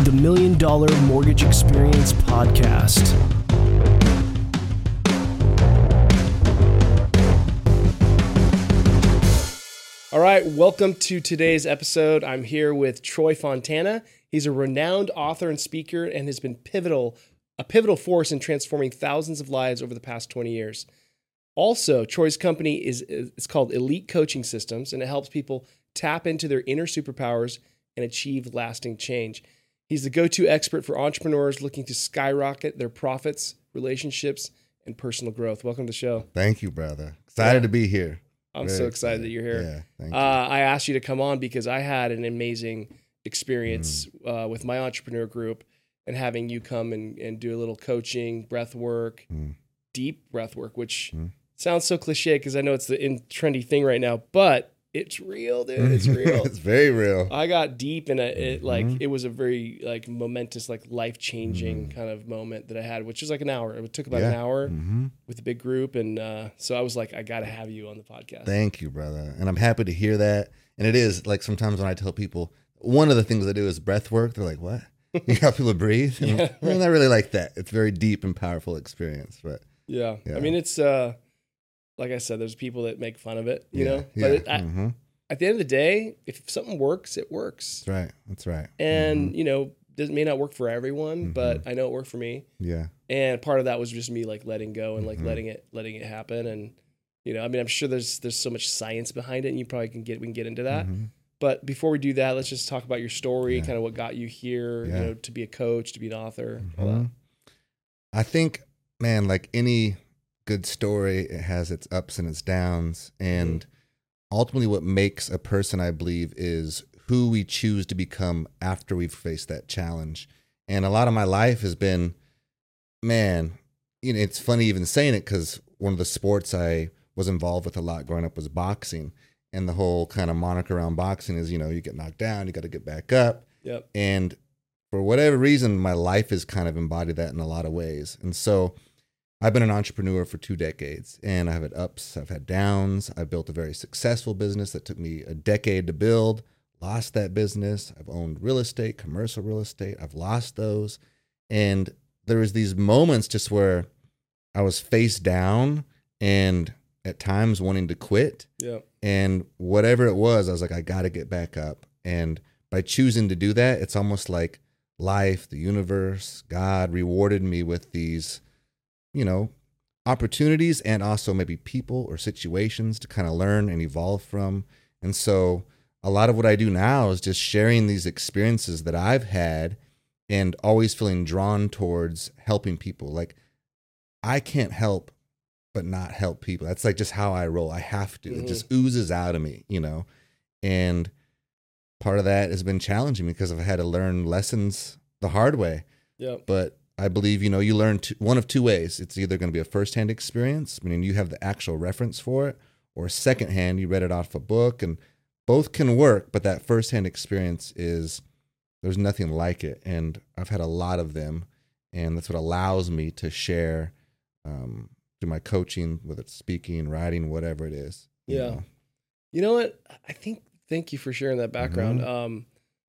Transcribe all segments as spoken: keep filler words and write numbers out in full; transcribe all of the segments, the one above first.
the Million Dollar Mortgage Experience podcast. All right, welcome to today's episode. I'm here with Troy Fontana. He's a renowned author and speaker and has been pivotal, a pivotal force in transforming thousands of lives over the past twenty years. Also, Troy's company is it's called Elite Coaching Systems, and it helps people tap into their inner superpowers and achieve lasting change. He's the go-to expert for entrepreneurs looking to skyrocket their profits, relationships, and personal growth. Welcome to the show. Thank you, brother. Excited Yeah. to be here. I'm Very so excited excited. that you're here. Yeah, thank uh, you. I asked you to come on because I had an amazing experience Mm. uh, with my entrepreneur group and having you come and, and do a little coaching, breath work, Mm. deep breath work, which Mm. sounds so cliche because I know it's the in trendy thing right now, but it's real, dude. It's real. It's very real. I got deep in it. It like Mhm. it was a very like momentous, like life changing Mm. kind of moment that I had, which was like an hour. It took about Yeah. an hour hmm with a big group, and uh, so I was like, I got to have you on the podcast. Thank you, brother. And I'm happy to hear that. And it is like sometimes when I tell people, one of the things I do is breath work. They're like, what? You got people to breathe? And Yeah, I'm, I'm not really like that. It's a very deep and powerful experience. But Yeah. Yeah. I mean, it's, uh, like I said, there's people that make fun of it, you yeah, know, yeah. but it, I, Mhm. at the end of the day, if something works, it works. That's right. That's right. And, Mhm. you know, it may not work for everyone, Mhm. but I know it worked for me. yeah. And part of that was just me like letting go and like Mhm. letting it, letting it happen. And, you know, I mean, I'm sure there's, there's so much science behind it and you probably can get, we can get into that. Mhm. But before we do that, let's just talk about your story, Yeah. kind of what got you here, Yeah. you know, to be a coach, to be an author, all that. Mhm. I think, man, like any good story, it has its ups and its downs. And ultimately, what makes a person, I believe, is who we choose to become after we've faced that challenge. And a lot of my life has been, man, you know, it's funny even saying it because one of the sports I was involved with a lot growing up was boxing. And the whole kind of moniker around boxing is, you know, you get knocked down, you got to get back up. Yep. And for whatever reason, my life has kind of embodied that in a lot of ways. And so I've been an entrepreneur for two decades and I've had ups, I've had downs. I've built a very successful business that took me a decade to build, lost that business. I've owned real estate, commercial real estate. I've lost those. And there was these moments just where I was face down and at times wanting to quit. Yep. And whatever it was, I was like, I got to get back up. And by choosing to do that, it's almost like life, the universe, God rewarded me with these, you know, opportunities and also maybe people or situations to kind of learn and evolve from. And so a lot of what I do now is just sharing these experiences that I've had and always feeling drawn towards helping people. Like I can't help but not help people. That's like just how I roll. I have to. Mhm. It just oozes out of me, you know? And part of that has been challenging because I've had to learn lessons the hard way. Yep. But I believe, you know, you learn two, one of two ways. It's either going to be a firsthand experience, meaning you have the actual reference for it, or secondhand, you read it off a book, and both can work. But that firsthand experience is, there's nothing like it. And I've had a lot of them. And that's what allows me to share um, through my coaching, whether it's speaking, writing, whatever it is. you Yeah. know. You know what? I think, thank you for sharing that background. Mm-hmm. Um,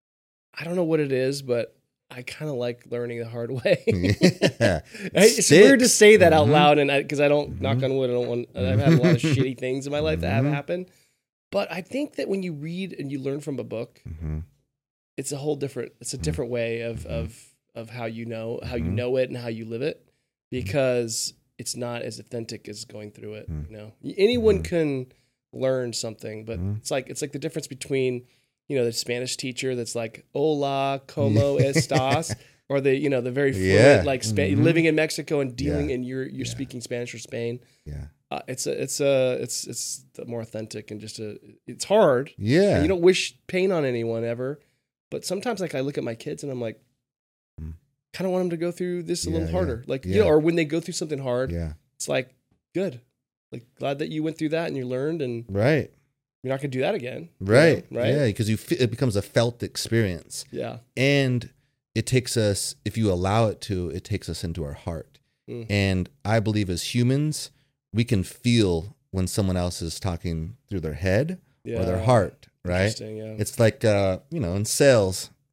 I don't know what it is, but I kind of like learning the hard way. Yeah. It's Sticks. weird to say that out Mhm. loud, and because I, I don't Mhm. knock on wood, I don't want. I've had a lot of shitty things in my life that have Mhm. happened, but I think that when you read and you learn from a book, Mhm. it's a whole different. It's a different way of Mhm. of of how you know how you Mhm. know it and how you live it, because it's not as authentic as going through it. Mhm. You know, anyone Mhm. can learn something, but Mhm. it's like it's like the difference between, you know, the Spanish teacher that's like hola, como estás, or the, you know, the very fluent, Yeah. like Spa- Mhm. living in Mexico and dealing Yeah. and you're you're Yeah. speaking Spanish or Spain. Yeah. Uh, it's a it's a it's it's more authentic and just a it's hard. Yeah. And you don't wish pain on anyone ever, but sometimes like I look at my kids and I'm like, Mm. kind of want them to go through this a Yeah, little yeah, harder, like you yeah. know, or when they go through something hard, Yeah. it's like good, like glad that you went through that and you learned and Right. you're not gonna do that again. you Right. know, right. Yeah. Because you, fe- it becomes a felt experience. Yeah. And it takes us, if you allow it to, it takes us into our heart. Mm. And I believe as humans, we can feel when someone else is talking through their head Yeah. or their heart, right? Interesting, yeah. It's like, uh, you know, in sales,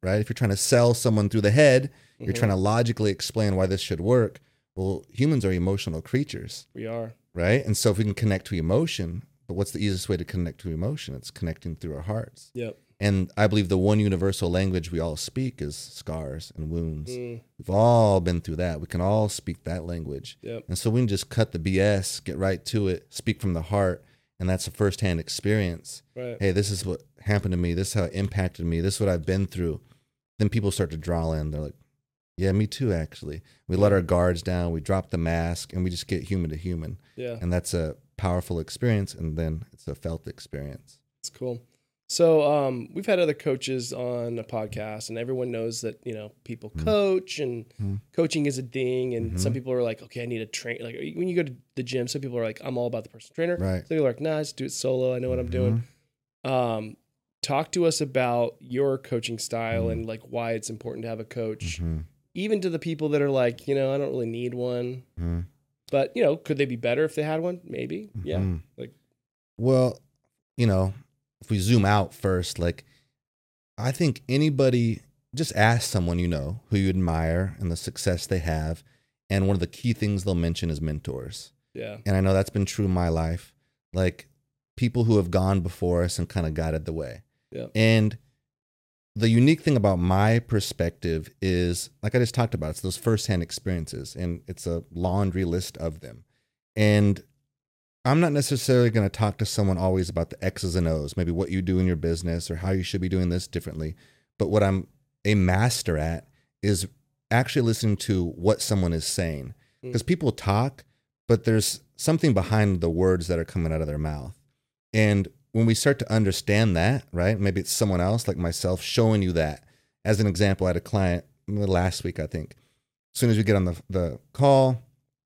right? If you're trying to sell someone through the head, you're Mhm. trying to logically explain why this should work. Well, humans are emotional creatures, We are. right? And so if we can connect to emotion, but what's the easiest way to connect to emotion? It's connecting through our hearts. Yep. And I believe the one universal language we all speak is scars and wounds. Mm, We've all been through that. We can all speak that language. yep. And so we can just cut the B S, get right to it, speak from the heart. And that's a firsthand experience. Right. Hey, this is what happened to me. This is how it impacted me. This is what I've been through. Then people start to draw in. They're like, yeah, me too, actually. We let our guards down. We drop the mask and we just get human to human. Yeah. And that's a powerful experience. And then it's a felt experience. It's cool. So um, we've had other coaches on a podcast, and everyone knows that, you know, people Mm. coach and Mm. coaching is a thing. And Mhm. some people are like, okay, I need a train. Like when you go to the gym, some people are like, I'm all about the personal trainer. Right. Some people are like, nah, just do it solo. I know what I'm doing. Um, talk to us about your coaching style Mm. and like why it's important to have a coach, Mhm. even to the people that are like, you know, I don't really need one, Mhm. but you know, could they be better if they had one? Maybe. Yeah. Mhm. Like- well, you know, if we zoom out first, like, I think anybody, just ask someone you know who you admire and the success they have. And one of the key things they'll mention is mentors. Yeah. And I know that's been true in my life. Like, people who have gone before us and kind of guided the way. Yeah. And the unique thing about my perspective is, like I just talked about, it's those firsthand experiences, and it's a laundry list of them. And I'm not necessarily going to talk to someone always about the X's and O's, maybe what you do in your business or how you should be doing this differently. But what I'm a master at is actually listening to what someone is saying. Because people talk, but there's something behind the words that are coming out of their mouth. And when we start to understand that, right, maybe it's someone else like myself showing you that. As an example, I had a client last week, I think. As soon as we get on the, the call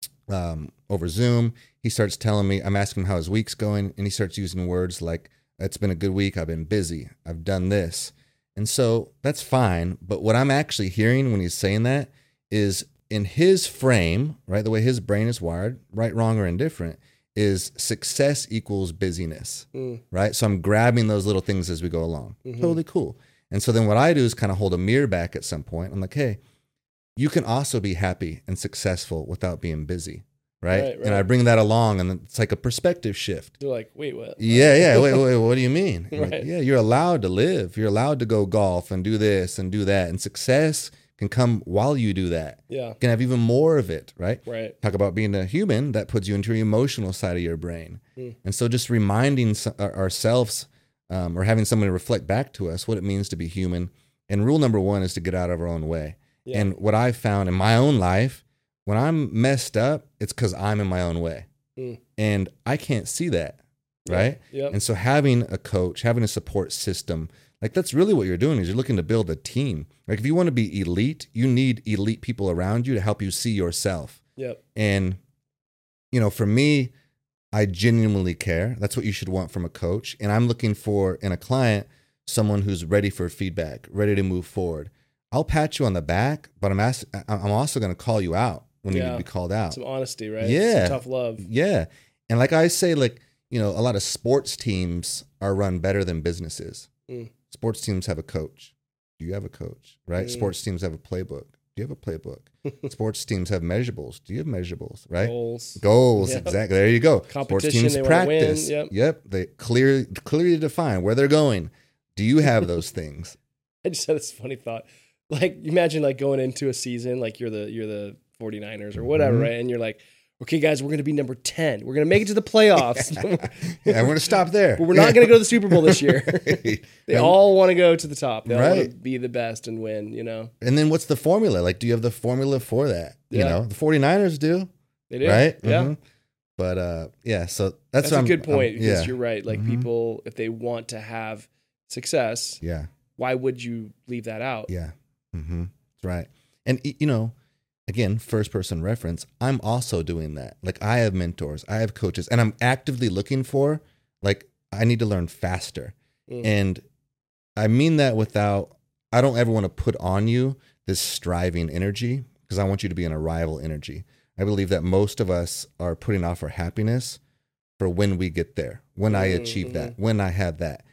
um, over Zoom, he starts telling me, I'm asking him how his week's going, and he starts using words like, it's been a good week, I've been busy, I've done this. And so that's fine, but what I'm actually hearing when he's saying that is in his frame, right, the way his brain is wired, right, wrong, or indifferent, is success equals busyness, Mm. right? So I'm grabbing those little things as we go along. Mhm. Totally cool. And so then what I do is kind of hold a mirror back at some point. I'm like, hey, you can also be happy and successful without being busy, right? Right, right. And I bring that along, and it's like a perspective shift. They're like, wait, what? Yeah, yeah. Wait, wait, what do you mean? I'm like, Right. yeah, you're allowed to live. You're allowed to go golf and do this and do that. And success can come while you do that. Yeah. You can have even more of it, right? Right. Talk about being a human, that puts you into your emotional side of your brain. Mm. And so just reminding so- our- ourselves um, or having someone reflect back to us what it means to be human. And rule number one is to get out of our own way. Yeah. And what I've found in my own life, when I'm messed up, it's because I'm in my own way. Mm. And I can't see that, right? Yep. And so having a coach, having a support system, like that's really what you're doing is you're looking to build a team. Like if you want to be elite, you need elite people around you to help you see yourself. Yep. And, you know, for me, I genuinely care. That's what you should want from a coach. And I'm looking for in a client, someone who's ready for feedback, ready to move forward. I'll pat you on the back, but I'm ask, I'm also going to call you out when you Yeah. need to be called out. Some honesty, right? Yeah. Some tough love. Yeah. And like I say, like, you know, a lot of sports teams are run better than businesses. Mm. Sports teams have a coach. Do you have a coach? Right? Mm. Sports teams have a playbook. Do you have a playbook? Sports teams have measurables. Do you have measurables? Right? Goals. Goals, Yep. exactly. There you go. Competition, Sports teams they wanna win, practice. yep. Yep. They clear clearly define where they're going. Do you have those things? I just had this funny thought. Like, imagine like going into a season, like you're the you're the 49ers or whatever, Mhm. right? And you're like, okay, guys, we're gonna be number ten. We're gonna make it to the playoffs. Yeah, I'm going to stop there. But we're not gonna go to the Super Bowl this year. They And- all want to go to the top. They all want to Right. be the best and win, you know? And then what's the formula? Like, do you have the formula for that? You Yeah. know, the 49ers do. They do. Right? Yeah. Mhm. But uh, yeah, so that's, That's what a I'm- good point I'm- because yeah. you're right. Like Mhm. people, if they want to have success, Yeah. why would you leave that out? Yeah. Mm-hmm. That's right. And, y- you know, again, first person reference, I'm also doing that. Like, I have mentors, I have coaches, and I'm actively looking for, like, I need to learn faster. Mm. And I mean that without, I don't ever want to put on you this striving energy because I want you to be an arrival energy. I believe that most of us are putting off our happiness for when we get there, when I achieve that, when I have that.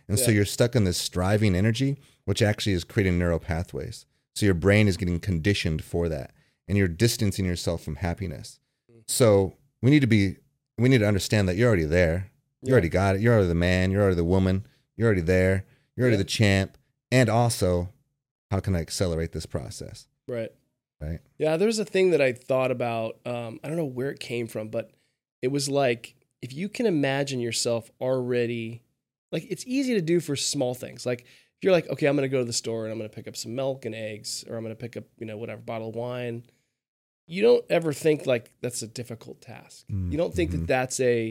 And Yeah. so you're stuck in this striving energy, which actually is creating neural pathways. So your brain is getting conditioned for that, and you're distancing yourself from happiness. So we need to be, we need to understand that you're already there. You Yeah. already got it. You're already the man. You're already the woman. You're already there. You're already Yeah. the champ. And also, how can I accelerate this process? Right. Right. Yeah, there's a thing that I thought about. Um, I don't know where it came from, but it was like, if you can imagine yourself already, like it's easy to do for small things. Like if you're like, okay, I'm going to go to the store and I'm going to pick up some milk and eggs, or I'm going to pick up, you know, whatever, bottle of wine. You don't ever think like that's a difficult task. Mm, You don't think mhm. that that's a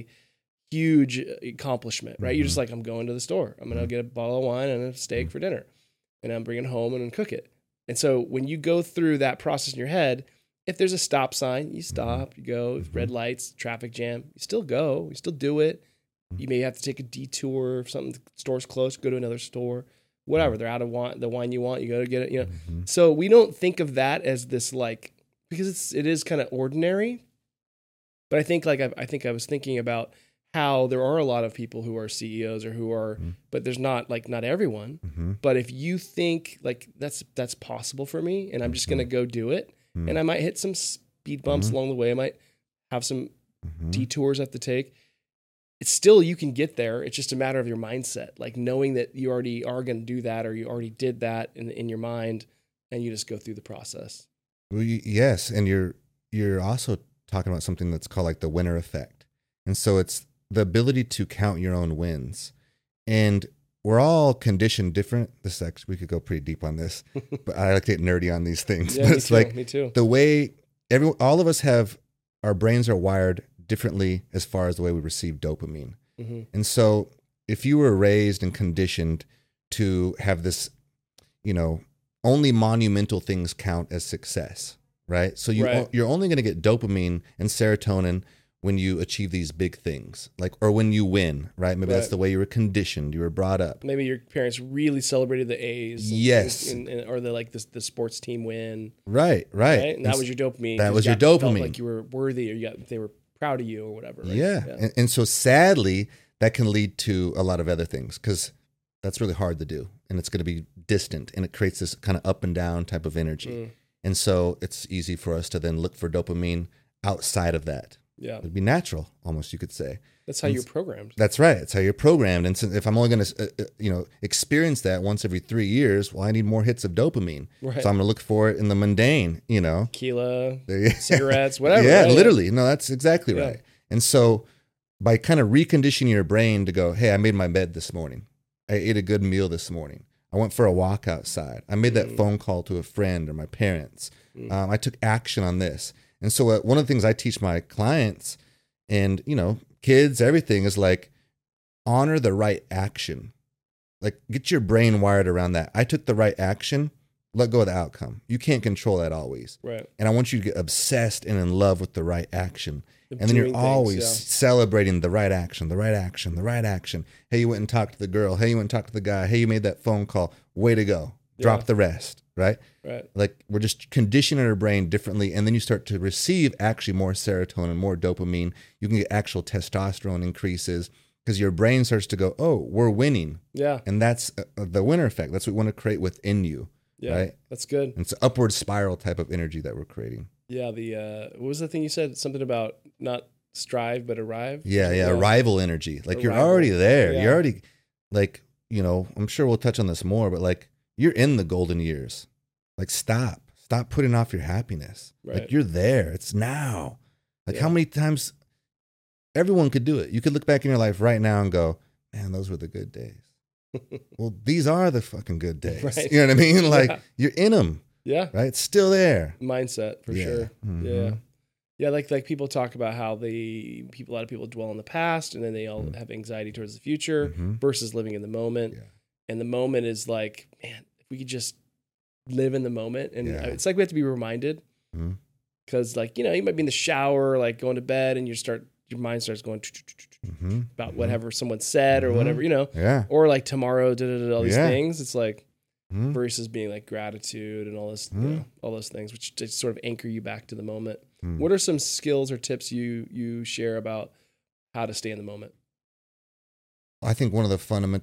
huge accomplishment, right? You're just Mhm. like, I'm going to the store. I'm going to Mhm. get a bottle of wine and a steak for dinner, and I'm bringing it home and cook it. And so when you go through that process in your head, if there's a stop sign, you stop, you go, Mhm. red lights, traffic jam, you still go, you still do it. You may have to take a detour if something, the store's close, go to another store, whatever. They're out of wine, the wine you want, you go to get it, you know. Mhm. So we don't think of that as this like, because it's, it is kind of ordinary. But I think like, I, I think I was thinking about how there are a lot of people who are C E Os or who are, Mhm. but there's not like, not everyone. Mhm. But if you think like that's that's possible for me, and I'm just gonna go do it, Mhm. and I might hit some speed bumps Mhm. along the way, I might have some Mhm. detours I have to take. It's still, you can get there. It's just a matter of your mindset, like knowing that you already are going to do that, or you already did that in in your mind, and you just go through the process. Well, y- yes, and you're you're also talking about something that's called like the winner effect, and so it's the ability to count your own wins, and we're all conditioned different. This actually, we could go pretty deep on this, but I like to get nerdy on these things. Yeah, but me it's too. like me too. the way every all of us have, our brains are wired differently as far as the way we receive dopamine. hmm And so if you were raised and conditioned to have this, you know, only monumental things count as success, right? So you, Right. you're only going to get dopamine and serotonin when you achieve these big things, like, or when you win, right? Maybe that's Right. the way you were conditioned, you were brought up. Maybe your parents really celebrated the A's, and, Yes. and, and, or the like this the sports team win, Right, right. right? And that was your dopamine. that 'cause was you your got- felt dopamine. like you were worthy, or you got they were proud of you, or whatever. Right? Yeah. And, and so sadly, that can lead to a lot of other things, because that's really hard to do. And it's going to be distant, and it creates this kind of up and down type of energy. Mm. And so it's easy for us to then look for dopamine outside of that. Yeah, It'd be natural, almost, you could say. that's how And you're programmed. That's right. It's how you're programmed. And so if I'm only going to, uh, uh, you know, experience that once every three years, well, I need more hits of dopamine. Right. So I'm going to look for it in the mundane, you know. Tequila, There you- cigarettes, whatever. Yeah, right? literally. No, that's exactly Yeah. right. And so by kind of reconditioning your brain to go, hey, I made my bed this morning. I ate a good meal this morning. I went for a walk outside. I made that Mm. phone call to a friend or my parents. Mm. Um, I took action on this. And so uh, one of the things I teach my clients and, you know, kids, everything is like, honor the right action. Like, get your brain wired around that. I took the right action. Let go of the outcome. You can't control that always. Right. And I want you to get obsessed and in love with the right action. Of And then you're doing things, always yeah. celebrating the right action, the right action, the right action. Hey, you went and talked to the girl. Hey, you went and talked to the guy. Hey, you made that phone call. Way to go. Drop Yeah. the rest, right? Right. Like, we're just conditioning our brain differently. And then you start to receive actually more serotonin, more dopamine. You can get actual testosterone increases because your brain starts to go, oh, we're winning. Yeah. And that's uh, the winner effect. That's what we want to create within you, Yeah. right? That's good. And it's an upward spiral type of energy that we're creating. Yeah. The uh, what was the thing you said? Something about not strive but arrive. Yeah, yeah, arrival energy. Like, you're Arrival. already there. Yeah. You're already, like, you know, I'm sure we'll touch on this more, but like, you're in the golden years. Like, stop. Stop putting off your happiness. Right. Like, you're there. It's now. Like, Yeah. how many times everyone could do it? You could look back in your life right now and go, man, those were the good days. Well, these are the fucking good days. Right. You know what I mean? Like, Yeah. you're in them, Yeah. right? It's still there. Mindset for Yeah. sure. Mhm. Yeah. Yeah, like like people talk about how the people, a lot of people dwell in the past, and then they all Mhm. have anxiety towards the future Mhm. versus living in the moment. Yeah. And the moment is like, man, if we could just live in the moment, and Yeah. it's like we have to be reminded, Mhm. because like, you know, you might be in the shower, like going to bed, and you start your mind starts going Mhm. about Mhm. whatever someone said or Mhm. whatever, you know, Yeah. or like tomorrow, da, da, da, all these Yeah. things. It's like Mhm. versus being like gratitude and all this, you Mhm. know, all those things, which just sort of anchor you back to the moment. Mhm. What are some skills or tips you you share about how to stay in the moment? I think one of the fundamental,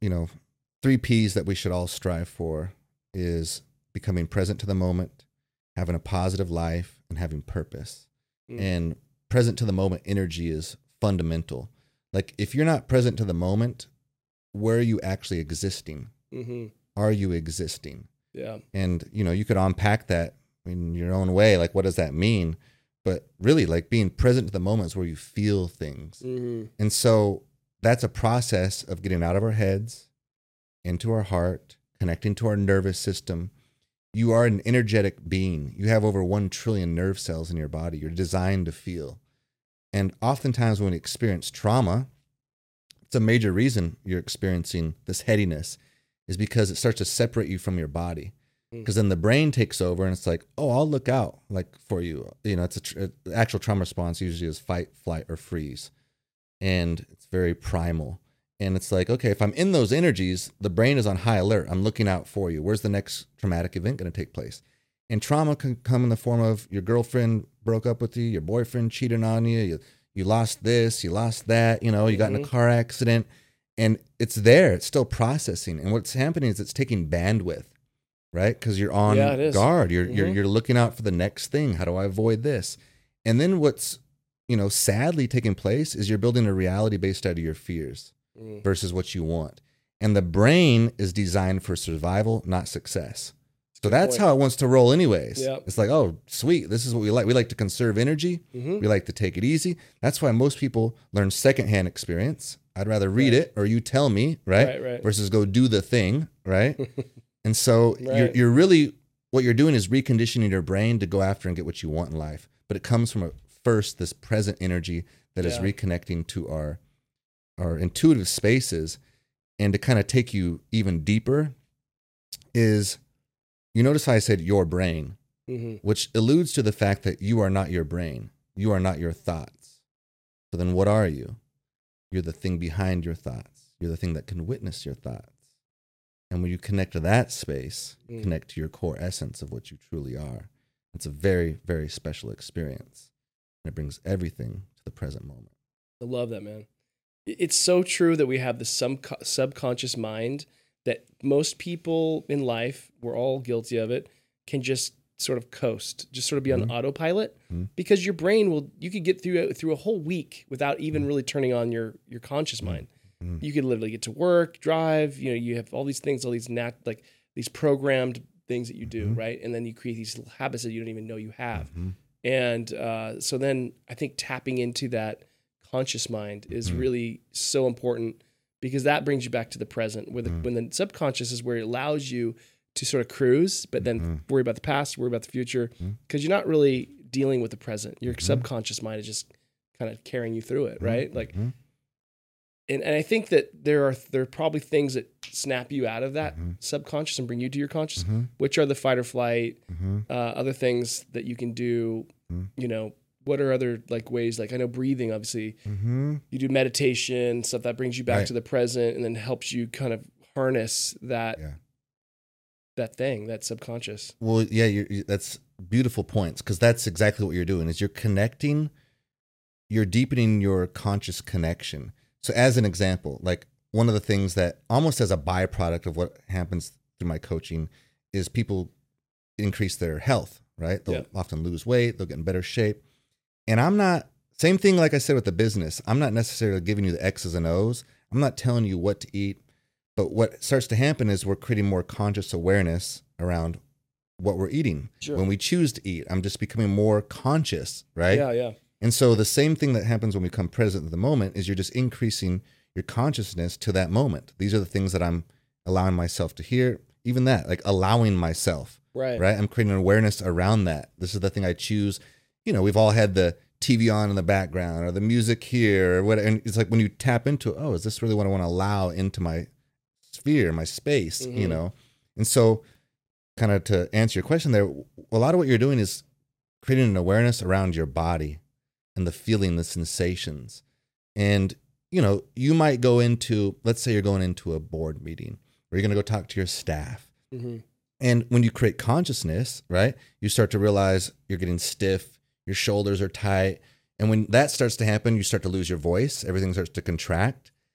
you know, three P's that we should all strive for is becoming present to the moment, having a positive life, and having purpose. Mm. And present to the moment energy is fundamental. Like if you're not present to the moment, where are you actually existing? Mm-hmm. Are you existing? Yeah. And, you know, you could unpack that in your own way. Like, what does that mean? But really, like being present to the moment is where you feel things. Mm-hmm. And so that's a process of getting out of our heads, into our heart, connecting to our nervous system. You are an energetic being. You have over one trillion nerve cells in your body. You're designed to feel. And oftentimes when we experience trauma, it's a major reason you're experiencing this headiness is because it starts to separate you from your body. Because then the brain takes over and it's like, oh, I'll look out like for you. You know, it's a tr- actual trauma response usually is fight, flight, or freeze. And it's very primal. And it's like, okay, if I'm in those energies, the brain is on high alert. I'm looking out for you. Where's the next traumatic event going to take place? And trauma can come in the form of your girlfriend broke up with you, your boyfriend cheated on you, you, you lost this, you lost that, you know, you got mm-hmm. in a car accident. And it's there. It's still processing. And what's happening is it's taking bandwidth. Right? Because you're on yeah, guard. You're, mm-hmm. you're you're looking out for the next thing. How do I avoid this? And then what's, you know, sadly taking place is you're building a reality based out of your fears mm. versus what you want. And the brain is designed for survival, not success. So that's point. How it wants to roll anyways. Yep. It's like, oh, sweet. This is what we like. We like to conserve energy. Mm-hmm. We like to take it easy. That's why most people learn secondhand experience. I'd rather read right. it or you tell me, right? right, right. Versus go do the thing, right? And so right. you're, you're really, what you're doing is reconditioning your brain to go after and get what you want in life. But it comes from a, first this present energy that yeah. is reconnecting to our, our intuitive spaces. And to kind of take you even deeper is, you notice how I said your brain, mm-hmm. which alludes to the fact that you are not your brain. You are not your thoughts. So then what are you? You're the thing behind your thoughts. You're the thing that can witness your thoughts. And when you connect to that space, mm. connect to your core essence of what you truly are. It's a very, very special experience. And it brings everything to the present moment. I love that, man. It's so true that we have the sub- subconscious mind that most people in life, we're all guilty of it, can just sort of coast, just sort of be on mm-hmm. autopilot mm-hmm. because your brain will, you could get through through a whole week without even mm-hmm. really turning on your, your conscious mm-hmm. mind. You could literally get to work, drive, you know, you have all these things, all these nat like these programmed things that you do, mm-hmm. right? And then you create these little habits that you don't even know you have. Mm-hmm. And uh, so then I think tapping into that conscious mind is mm-hmm. really so important because that brings you back to the present where the, mm-hmm. when the subconscious is where it allows you to sort of cruise, but then mm-hmm. worry about the past, worry about the future, because mm-hmm. you're not really dealing with the present. Your mm-hmm. subconscious mind is just kind of carrying you through it, right? Mm-hmm. Like, And, and I think that there are there are probably things that snap you out of that mm-hmm. subconscious and bring you to your conscious, mm-hmm. which are the fight or flight, mm-hmm. uh, other things that you can do. Mm-hmm. You know, what are other like ways? Like I know breathing, obviously, mm-hmm. you do meditation, stuff that brings you back right. to the present, and then helps you kind of harness that yeah. that thing, that subconscious. Well, yeah, you're, that's beautiful points because that's exactly what you're doing. Is you're connecting, you're deepening your conscious connection. So as an example, like one of the things that almost as a byproduct of what happens through my coaching is people increase their health, right? They'll yeah. often lose weight, they'll get in better shape. And I'm not, same thing like I said with the business, I'm not necessarily giving you the X's and O's. I'm not telling you what to eat. But what starts to happen is we're creating more conscious awareness around what we're eating. Sure. When we choose to eat, I'm just becoming more conscious, right? Yeah, yeah. And so the same thing that happens when we become present at the moment is you're just increasing your consciousness to that moment. These are the things that I'm allowing myself to hear, even that, like allowing myself, right? Right. I'm creating an awareness around that. This is the thing I choose. You know, we've all had the T V on in the background or the music here or what. And it's like when you tap into it, oh, is this really what I want to allow into my sphere, my space, mm-hmm. you know? And so kind of to answer your question there, a lot of what you're doing is creating an awareness around your body and the feeling, the sensations. And, you know, you might go into, let's say you're going into a board meeting or you're going to go talk to your staff. Mm-hmm. And when you create consciousness, right, you start to realize you're getting stiff, your shoulders are tight. And when that starts to happen, you start to lose your voice. Everything starts to contract.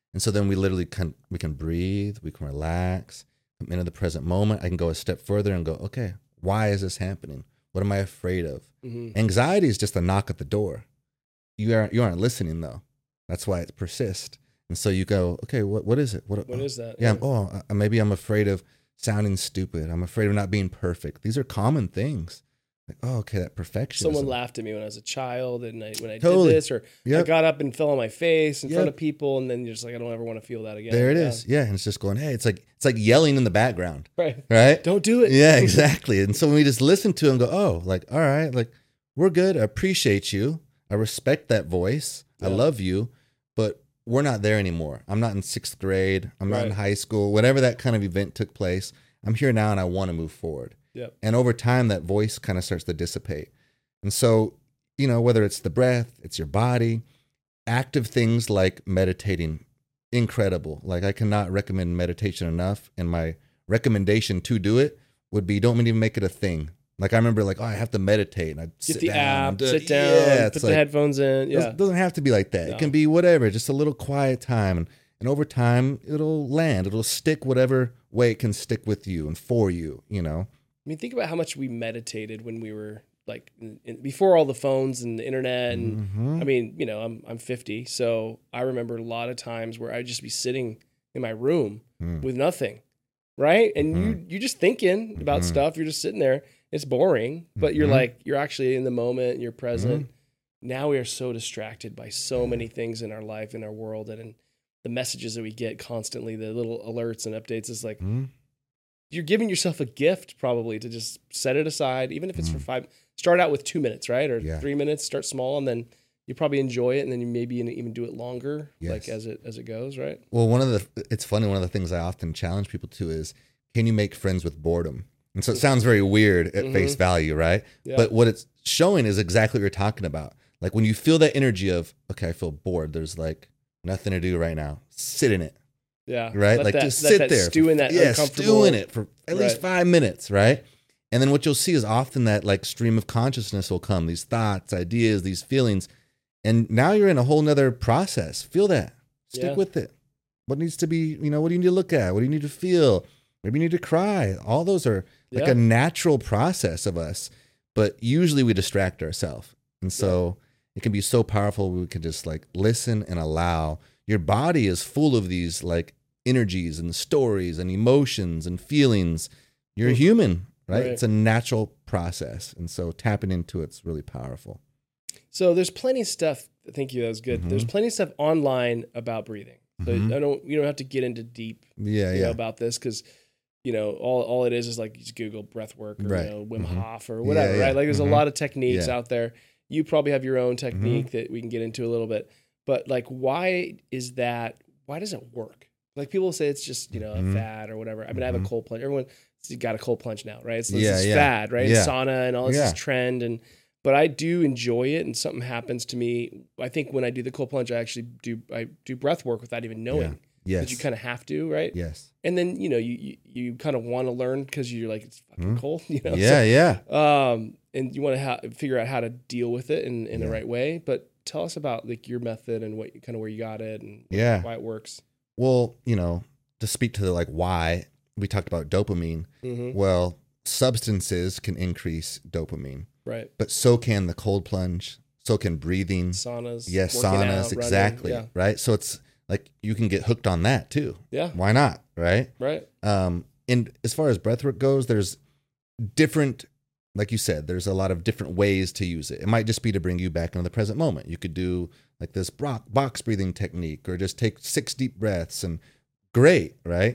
And so then we literally can, we can breathe, we can relax, come into the present moment. I can go a step further and go, okay, why is this happening? What am I afraid of? Mm-hmm. Anxiety is just a knock at the door. You aren't, you aren't listening though. That's why it persists. And so you go, okay, what what is it? What, What oh, is that? Yeah, oh, uh, maybe I'm afraid of sounding stupid. I'm afraid of not being perfect. These are common things. Like, oh, okay, that perfection. Someone laughed at me when I was a child, and I, when I Totally. did this, or Yep. I got up and fell on my face in Yep. front of people, and then you're just like, I don't ever want to feel that again. There it Yeah. is. Yeah, and it's just going, hey, it's like it's like yelling in the background, Right. right? Don't do it. Yeah, exactly. And so when we just listen to it and go, oh, like, all right, like, we're good. I appreciate you. I respect that voice. I Yeah. love you, but we're not there anymore. I'm not in sixth grade. I'm not in Right. high school. Whatever that kind of event took place, I'm here now and I want to move forward. Yep. And over time, that voice kind of starts to dissipate. And so, you know, whether it's the breath, it's your body, active things like meditating, incredible. Like I cannot recommend meditation enough. And my recommendation to do it would be don't even make it a thing. Like I remember like, oh, I have to meditate. And I'd Get sit the down app, and do it. sit down, Yeah, put it's the like, headphones in. it Yeah. doesn't have to be like that. No. It can be whatever, just a little quiet time. And, and over time, it'll land. It'll stick whatever way it can stick with you and for you, you know? I mean, think about how much we meditated when we were like in, in, before all the phones and the internet. And Mhm. I mean, you know, I'm I'm fifty, so I remember a lot of times where I'd just be sitting in my room Mm. with nothing, right? And Mhm. you you're just thinking about Mhm. stuff. You're just sitting there. It's boring, but you're Mhm. like you're actually in the moment. You're present. Mm-hmm. Now we are so distracted by so many things in our life, in our world, and in the messages that we get constantly, the little alerts and updates. Is like Mhm. you're giving yourself a gift probably to just set it aside, even if it's for Mm. five. Start out with two minutes, right, or Yeah. three minutes. Start small, and then you probably enjoy it, and then you maybe even do it longer, like Yes. as it as it goes, right? Well, one of the, it's funny, one of the things I often challenge people to is, can you make friends with boredom? And so it sounds very weird at Mhm. face value, right? Yeah. But what it's showing is exactly what you're talking about. Like when you feel that energy of, okay, I feel bored. There's like nothing to do right now. Sit in it, Yeah, right? Let like that, just let sit that there. stew for- in that yeah, uncomfortable. stew in it for at least Right. five minutes, right? And then what you'll see is often that like stream of consciousness will come, these thoughts, ideas, these feelings. And now you're in a whole nother process. Feel that. Stick Yeah. with it. What needs to be, you know, what do you need to look at? What do you need to feel? Maybe you need to cry. All those are like Yeah. a natural process of us, but usually we distract ourselves. And so it can be so powerful. We can just like listen and allow. Your body is full of these like energies and stories and emotions and feelings. You're Mm. human, right? Right. It's a natural process. And so tapping into it's really powerful. So there's plenty of stuff. Thank you. That was good. Mhm. There's plenty of stuff online about breathing. So Mhm. I don't. You don't have to get into deep Yeah, you know, yeah. about this because you know all all it is is like you just Google breath work or Right. you know, Wim Mhm. Hof or whatever, yeah. right? Like there's Mhm. a lot of techniques Yeah. out there. You probably have your own technique that we can get into a little bit. But like, why is that? Why does it work? Like people say it's just you know Mhm. a fad or whatever. I mean, I have a Mhm. cold plunge. Everyone got a cold plunge now, right? So Yeah, this is yeah. fad, right? Yeah. Sauna and all this Yeah. is trend and. But I do enjoy it, and something happens to me. I think when I do the cold plunge, I actually do I do breath work without even knowing. Yes. But you kind of have to, right? Yes. And then you know you you, you kind of want to learn because you're like it's fucking Mhm. cold, you know. Yeah, yeah. So, um, and you want to ha- figure out how to deal with it in, in the Yeah. right way. But tell us about like your method and what kind of where you got it and Yeah. why it works. Well, you know, to speak to the like why we talked about dopamine. Mm-hmm. Well, substances can increase dopamine, Right. but so can the cold plunge. So can breathing. Saunas. Yes, working saunas, out, running. exactly. Yeah. Right. So it's like you can get hooked on that too. Yeah. Why not? Right. Right. Um, and as far as breathwork goes, there's different, like you said, there's a lot of different ways to use it. It might just be to bring you back into the present moment. You could do like this bro- box breathing technique or just take six deep breaths and great, right?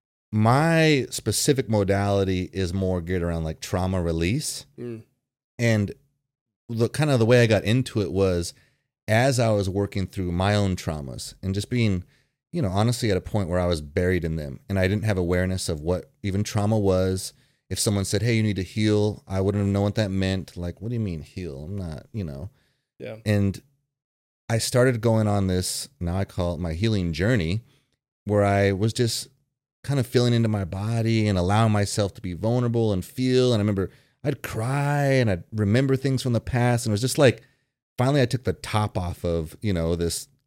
My specific modality is more geared around like trauma release. Mm. And the kind of the way I got into it was as I was working through my own traumas and just being, you know, honestly at a point where I was buried in them and I didn't have awareness of what even trauma was. If someone said, hey, you need to heal, I wouldn't have known what that meant. Like, what do you mean heal? I'm not, you know. Yeah. And I started going on this, now I call it my healing journey, where I was just kind of feeling into my body and allowing myself to be vulnerable and feel. And I remember I'd cry and I'd remember things from the past. And it was just like, finally I took the top off of, you know, this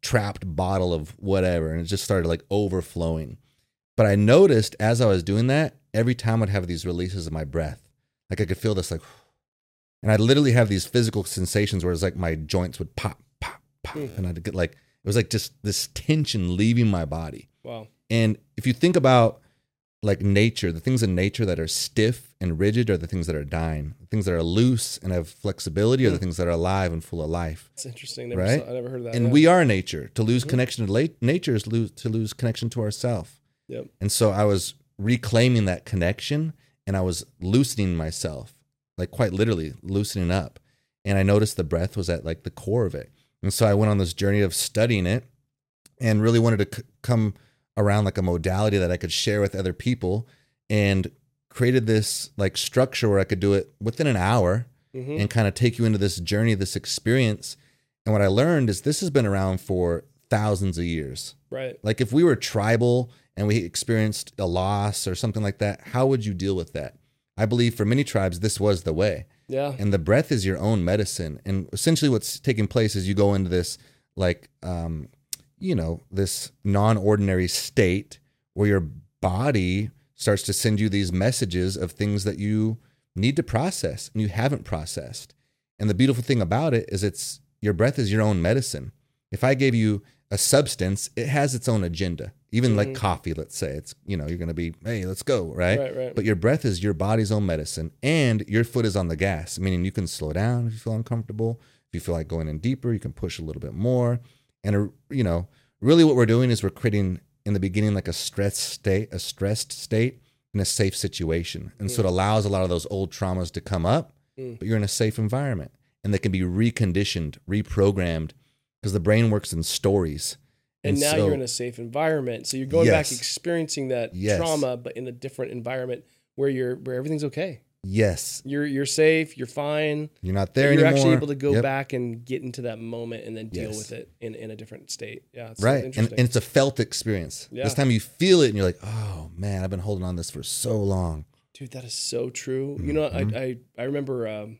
trapped bottle of whatever, and it just started like overflowing. But I noticed as I was doing that, every time I'd have these releases of my breath, like I could feel this like, and I'd literally have these physical sensations where it's like my joints would pop, pop, pop, mm. and I'd get like, it was like just this tension leaving my body. Wow. And if you think about like nature, the things in nature that are stiff and rigid are the things that are dying. The things that are loose and have flexibility mm. are the things that are alive and full of life. It's interesting. Never right? Saw, I never heard of that. And yeah. we are nature. To lose mm-hmm. connection to la- nature is lose, to lose connection to ourselves. Yep. And so I was reclaiming that connection, and I was loosening myself, like quite literally loosening up. And I noticed the breath was at like the core of it. And so I went on this journey of studying it and really wanted to c- come around like a modality that I could share with other people, and created this like structure where I could do it within an hour mm-hmm. and kind of take you into this journey, this experience. And what I learned is this has been around for thousands of years. Right. Like if we were tribal and we experienced a loss or something like that, how would you deal with that? I believe for many tribes, this was the way. Yeah. And the breath is your own medicine. And essentially what's taking place is you go into this like, um, you know, this non-ordinary state where your body starts to send you these messages of things that you need to process and you haven't processed. And the beautiful thing about it is it's your breath is your own medicine. If I gave you a substance, it has its own agenda. Even mm-hmm. like coffee, let's say, it's, you know, you're going to be, hey, let's go, right? Right, right? But your breath is your body's own medicine, and your foot is on the gas, meaning you can slow down if you feel uncomfortable. If you feel like going in deeper, you can push a little bit more. And, uh, you know, really what we're doing is we're creating in the beginning like a stressed state, a stressed state in a safe situation. And mm. so it allows a lot of those old traumas to come up, mm. but you're in a safe environment, and they can be reconditioned, reprogrammed, because the brain works in stories. And, and now so, you're in a safe environment. So you're going yes. back experiencing that yes. trauma, but in a different environment where you're where everything's okay. Yes. You're you're safe, you're fine. You're not there you're anymore. You're actually able to go yep. back and get into that moment and then deal yes. with it in, in a different state. Yeah. It's right. interesting. And, and it's a felt experience. Yeah. This time you feel it and you're like, oh man, I've been holding on to this for so long. Dude, that is so true. Mm-hmm. You know, I I, I remember um,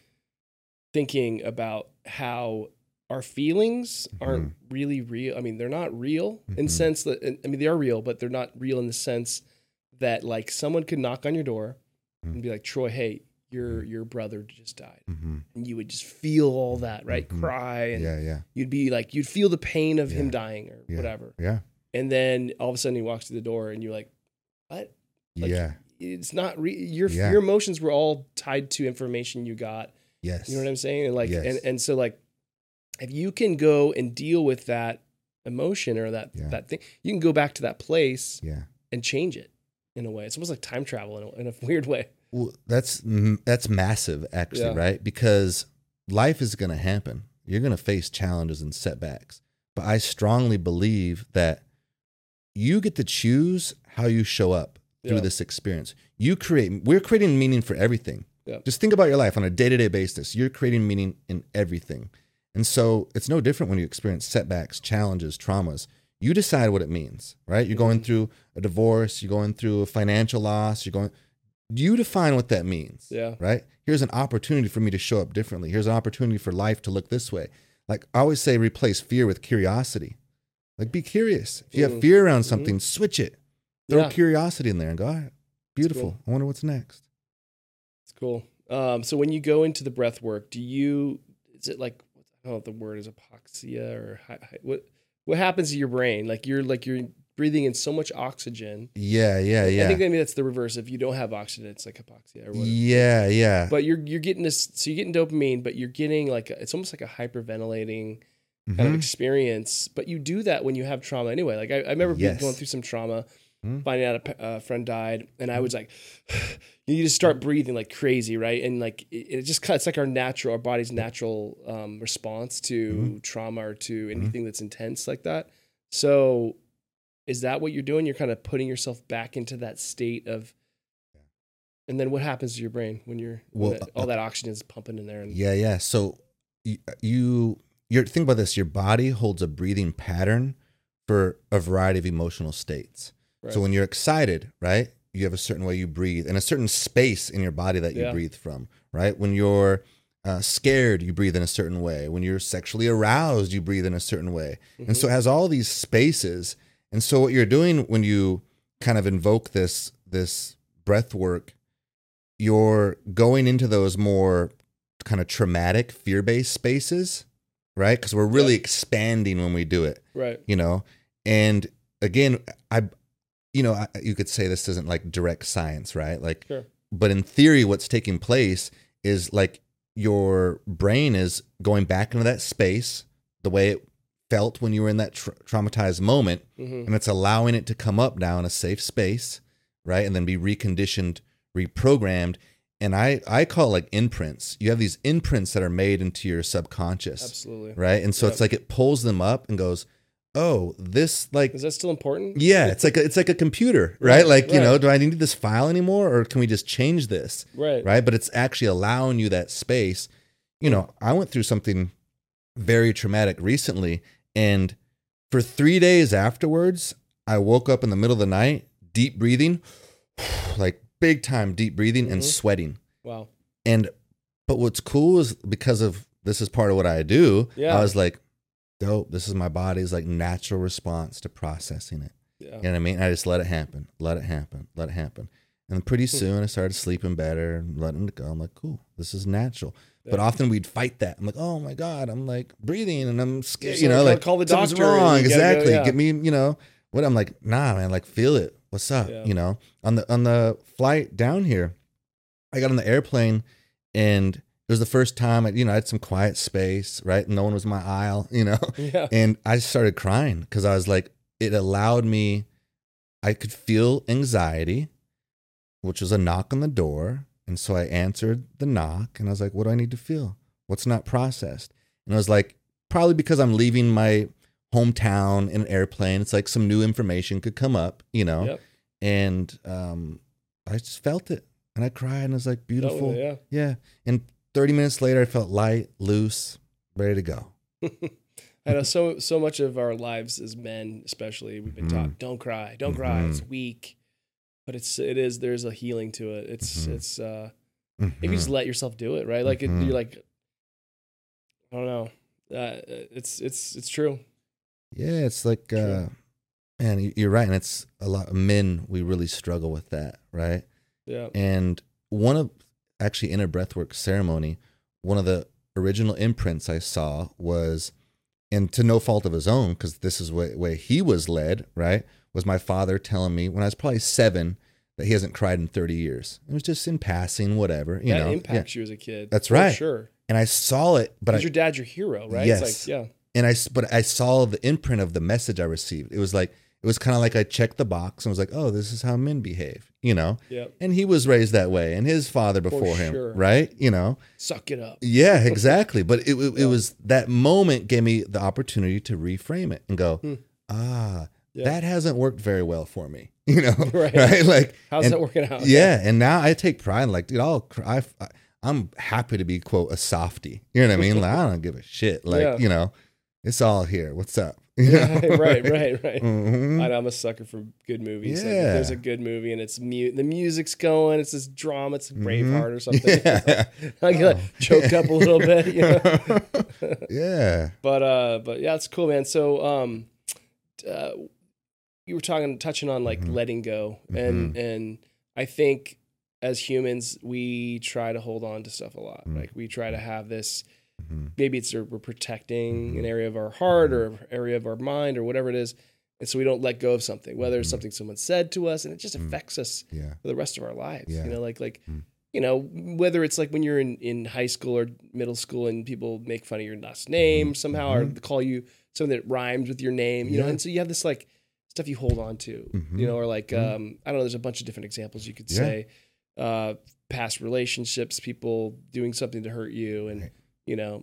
thinking about how our feelings aren't mm-hmm. really real. I mean, they're not real mm-hmm. in the sense that, I mean, they are real, but they're not real in the sense that like someone could knock on your door mm-hmm. and be like, Troy, hey, your your brother just died. Mm-hmm. And you would just feel all that, right? Mm-hmm. Cry. And yeah, yeah. you'd be like, you'd feel the pain of yeah. him dying or yeah. whatever. Yeah. And then all of a sudden he walks through the door and you're like, what? Like, yeah. It's not re- your yeah. your emotions were all tied to information you got. Yes. You know what I'm saying? And like, yes. and, and so like, if you can go and deal with that emotion or that, yeah. that thing, you can go back to that place yeah. and change it in a way. It's almost like time travel in a, in a weird way. Well, that's that's massive, actually, yeah. right? Because life is going to happen. You're going to face challenges and setbacks. But I strongly believe that you get to choose how you show up through yeah. this experience. You create, we're creating meaning for everything. Yeah. Just think about your life on a day-to-day basis. You're creating meaning in everything. And so it's no different when you experience setbacks, challenges, traumas. You decide what it means, right? You're going through a divorce, you're going through a financial loss, you're going, you define what that means, yeah. right? Here's an opportunity for me to show up differently. Here's an opportunity for life to look this way. Like I always say, replace fear with curiosity. Like be curious. If you have fear around something, mm-hmm. switch it. Throw yeah. curiosity in there and go, all right, beautiful. Cool. I wonder what's next. It's cool. Um, so when you go into the breath work, do you, is it like, I don't know if the word is hypoxia or hi, hi, what what happens to your brain? Like you're like you're breathing in so much oxygen. Yeah, yeah, yeah. I think maybe that's the reverse. If you don't have oxygen, it's like hypoxia or whatever. Yeah, yeah. But you're you're getting this, so you're getting dopamine, but you're getting like a, it's almost like a hyperventilating kind mm-hmm. of experience. But you do that when you have trauma anyway. Like I, I remember yes. going through some trauma, mm-hmm. finding out a, a friend died, and I was like, you just start breathing like crazy, right? And like it, it just it's like our natural, our body's natural um, response to mm-hmm. trauma or to anything mm-hmm. that's intense like that. So, is that what you're doing? You're kind of putting yourself back into that state of, and then what happens to your brain when you're well, when that, all that oxygen is pumping in there? And, yeah, yeah. So you, you you're think about this. Your body holds a breathing pattern for a variety of emotional states. Right. So when you're excited, right? You have a certain way you breathe and a certain space in your body that you yeah. breathe from, right? When you're uh, scared, you breathe in a certain way. When you're sexually aroused, you breathe in a certain way. Mm-hmm. And so it has all these spaces. And so what you're doing when you kind of invoke this this breath work, you're going into those more kind of traumatic, fear-based spaces, right? Because we're really yep. expanding when we do it, right? You know, and again, I, you know, I, you could say this isn't like direct science, right? Like, sure. But in theory, what's taking place is like your brain is going back into that space the way it felt when you were in that tra- traumatized moment, mm-hmm. and it's allowing it to come up now in a safe space, right? And then be reconditioned, reprogrammed. And I, I call it like imprints. You have these imprints that are made into your subconscious. Absolutely. Right? And so yep. it's like it pulls them up and goes, oh, this like... Is that still important? Yeah, it's like a, it's like a computer, right? right like, you right. know, do I need this file anymore or can we just change this? Right. Right? But it's actually allowing you that space. You know, I went through something very traumatic recently, and for three days afterwards, I woke up in the middle of the night, deep breathing, like big time deep breathing mm-hmm. and sweating. Wow. And, but what's cool is because of, this is part of what I do, yeah. I was like, dope, this is my body's like natural response to processing it. Yeah. You know what I mean? I just let it happen, let it happen, let it happen. And pretty soon I started sleeping better and letting it go. I'm like, cool, this is natural. Yeah. But often we'd fight that. I'm like, oh my God, I'm like breathing and I'm scared, so you know, like call the something's doctor wrong. Exactly. Go, yeah. Get me, you know, what I'm like, nah, man, like feel it. What's up? Yeah. You know, on the, on the flight down here, I got on the airplane and it was the first time, I, you know, I had some quiet space, right? No one was in my aisle, you know? Yeah. And I started crying because I was like, it allowed me, I could feel anxiety, which was a knock on the door. And so I answered the knock and I was like, what do I need to feel? What's not processed? And I was like, probably because I'm leaving my hometown in an airplane. It's like some new information could come up, you know? Yep. And um, I just felt it. And I cried and I was like, beautiful. Oh, yeah. Yeah. And thirty minutes later, I felt light, loose, ready to go. I know so so much of our lives as men, especially, we've been mm-hmm. taught, don't cry, don't mm-hmm. cry, it's weak. But it's it is there's a healing to it. It's mm-hmm. it's uh mm-hmm. if you just let yourself do it, right? Like mm-hmm. it, you're like, I don't know, uh, it's it's it's true. Yeah, it's like, uh, man, you're right, and it's a lot of men. We really struggle with that, right? Yeah. And one of actually in a breathwork ceremony, one of the original imprints I saw was, and to no fault of his own, because this is where, where he was led, right, was my father telling me when I was probably seven that he hasn't cried in thirty years. It was just in passing, whatever, you that know. impacts yeah. you as a kid. That's right. Sure. And I saw it, but I, your dad's your hero, right? Yes. It's like, yeah. And I, but I saw the imprint of the message I received. It was like, it was kind of like I checked the box and was like, oh, this is how men behave, you know? Yeah. And he was raised that way and his father before him, sure. right? You know? Suck it up. Yeah, exactly. But it, it, yeah. it was that moment gave me the opportunity to reframe it and go, hmm. ah, yeah. that hasn't worked very well for me, you know? right. right? Like, how's and, that working out? Yeah. And now I take pride in like, dude, I'll cry. I, I'm happy to be, quote, a softie. You know what I mean? Like, I don't give a shit. Like, yeah. you know, it's all here. What's up? You know? right, right, right. Mm-hmm. I'm a sucker for good movies. Yeah. Like if there's a good movie and it's mute, the music's going, it's this drama, it's Braveheart mm-hmm. or something. Yeah. I get like, choked up a little bit, you know? yeah. But uh, but yeah, it's cool, man. So um, uh, you were talking, touching on like mm-hmm. letting go, and mm-hmm. and I think as humans we try to hold on to stuff a lot. Mm-hmm. Like we try to have this. Mm-hmm. Maybe it's we're protecting mm-hmm. an area of our heart or an area of our mind or whatever it is. And so we don't let go of something, whether it's mm-hmm. something someone said to us and it just mm-hmm. affects us yeah. for the rest of our lives. Yeah. You know, like, like, mm-hmm. you know, whether it's like when you're in, in high school or middle school and people make fun of your last name mm-hmm. somehow, mm-hmm. or call you something that rhymes with your name, you yeah. know? And so you have this like stuff you hold on to, mm-hmm. you know, or like, mm-hmm. um, I don't know, there's a bunch of different examples you could yeah. say, uh, past relationships, people doing something to hurt you. And, right. you know,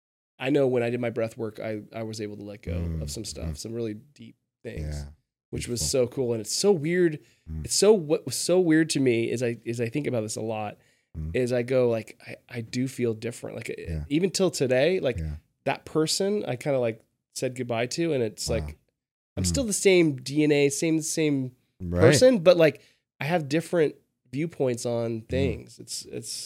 I know when I did my breath work, I, I was able to let go mm-hmm. of some stuff, some really deep things, yeah. which was Beautiful. so cool. And it's so weird. Mm-hmm. It's so, what was so weird to me is I, is I think about this a lot mm-hmm. is I go like, I, I do feel different. Like yeah. even till today, like yeah. that person I kind of like said goodbye to. And it's wow. like, I'm mm-hmm. still the same D N A, same, same right. person, but like I have different viewpoints on things. Mm-hmm. It's, it's,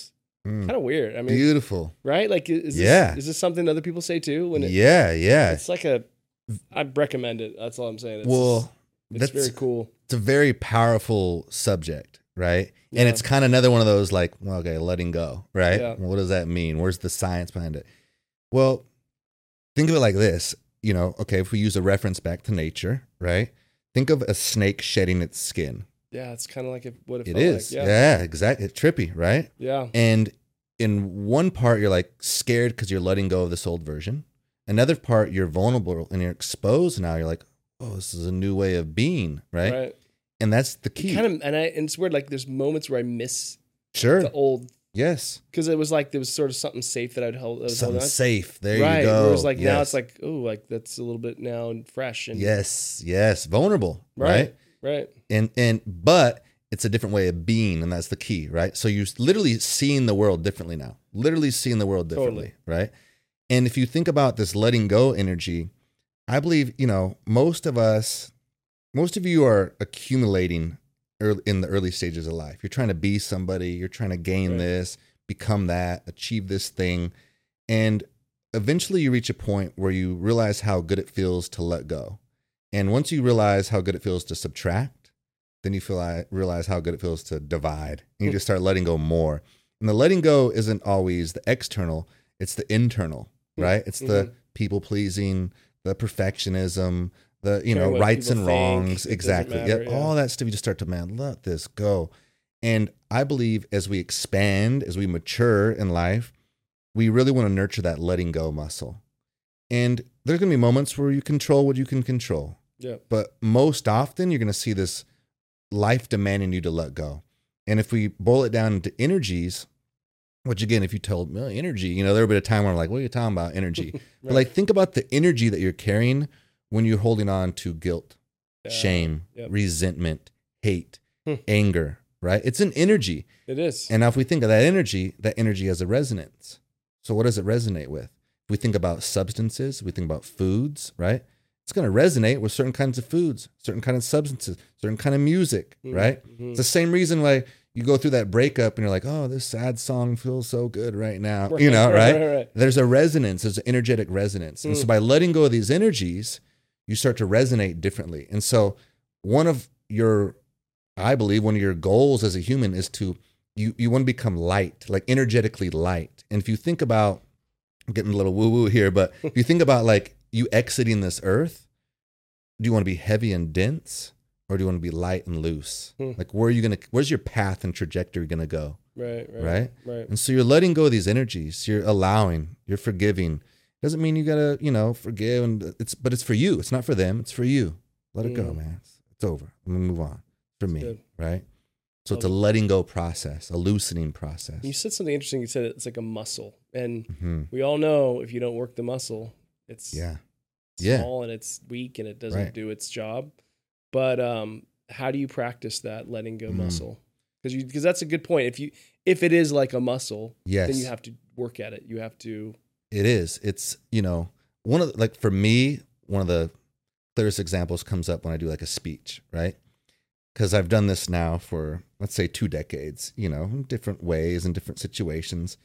Mm. Kind of weird. I mean, Beautiful. right? Like, is this, Yeah. is this something other people say too? When it, Yeah, yeah. It's like a, I recommend it. That's all I'm saying. It's Well, just, it's that's very cool. It's a very powerful subject, right? Yeah. And it's kind of another one of those like, well, okay, letting go, right? Yeah. Well, what does that mean? Where's the science behind it? Well, think of it like this. You know, okay, if we use a reference back to nature, right? Think of a snake shedding its skin. Yeah, it's kind of like it, what it, It felt is. like. Yeah. yeah, exactly. It's trippy, right? Yeah. And in one part, you're like scared because you're letting go of this old version. Another part, you're vulnerable and you're exposed now. You're like, oh, this is a new way of being, right? Right. And that's the key. Kind of, and I, and it's weird. Like, there's moments where I miss Sure. the old, Yes. because it was like there was sort of something safe that I'd held. I was Something holding on. safe. There right. you go. Where it was like now Yes. it's like, oh, like that's a little bit now and fresh and yes, yes, vulnerable, right, right? right. And and but it's a different way of being, and that's the key, right? So you're literally seeing the world differently now. Literally seeing the world differently, Totally. right? And if you think about this letting go energy, I believe, you know, most of us, most of you are accumulating early, in the early stages of life. You're trying to be somebody, you're trying to gain Right. this, become that, achieve this thing. And eventually you reach a point where you realize how good it feels to let go. And once you realize how good it feels to subtract, then you feel realize how good it feels to divide. And you just start letting go more. And the letting go isn't always the external, it's the internal, right? It's the Mhm. people pleasing, the perfectionism, the, you Caring know, what rights people and think, wrongs. it doesn't Exactly. matter, yeah, yeah. all that stuff, you just start to, man, let this go. And I believe as we expand, as we mature in life, we really want to nurture that letting go muscle. And there's going to be moments where you control what you can control. Yeah. But most often, you're going to see this life demanding you to let go. And if we boil it down into energies, which again, if you told me, oh, energy, you know, there would be a time where I'm like, what are you talking about? Energy. Right. But like, think about the energy that you're carrying when you're holding on to guilt, Yeah. shame, Yep. resentment, hate, Hmm. anger, right? It's an energy. It is. And now if we think of that energy, that energy has a resonance. So what does it resonate with? If we think about substances, we think about foods, right? It's going to resonate with certain kinds of foods, certain kind of substances, certain kind of music, Mhm, right? mhm. It's the same reason why you go through that breakup and you're like, oh, this sad song feels so good right now, you know, right? right, right. There's a resonance, there's an energetic resonance. And so Mm. by letting go of these energies, you start to resonate differently. And so one of your, I believe one of your goals as a human is to, you, you want to become light, like energetically light. And if you think about, I'm getting a little woo woo here, but if you think about like you exiting this earth, do you want to be heavy and dense or do you want to be light and loose? Hmm. Like where are you going to, where's your path and trajectory going to go? Right, right, Right? right. And so you're letting go of these energies. You're allowing, you're forgiving. Doesn't mean you gotta, you know, forgive. And it's, but it's for you. It's not for them. It's for you. Let it go, Mm. man. It's, it's over. I'm gonna move on. For me, good. right? So Love it's a it. letting go process, a loosening process. You said something interesting. You said it's like a muscle, and hmm we all know if you don't work the muscle, it's Yeah. Yeah. small and it's weak and it doesn't Right. do its job. But um, how do you practice that letting go Mm. muscle? Because you because that's a good point. If you if it is like a muscle, Yes. then you have to work at it. You have to. It is. It's, you know, one of the, like for me, one of the clearest examples comes up when I do like a speech, right? Because I've done this now for, let's say, two decades, you know, in different ways and different situations.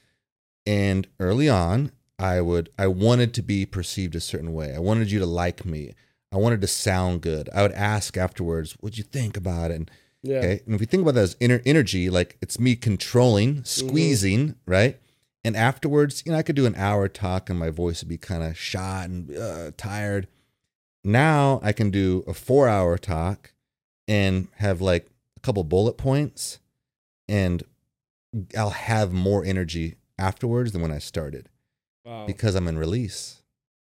And early on, I would, I wanted to be perceived a certain way. I wanted you to like me. I wanted to sound good. I would ask afterwards, what'd you think about it? And, Yeah. okay. And if we think about that as inner energy, like it's me controlling, squeezing, right? And afterwards, you know, I could do an hour talk and my voice would be kind of shot and uh, tired. Now I can do a four hour talk and have like a couple bullet points and I'll have more energy afterwards than when I started Wow. because I'm in release.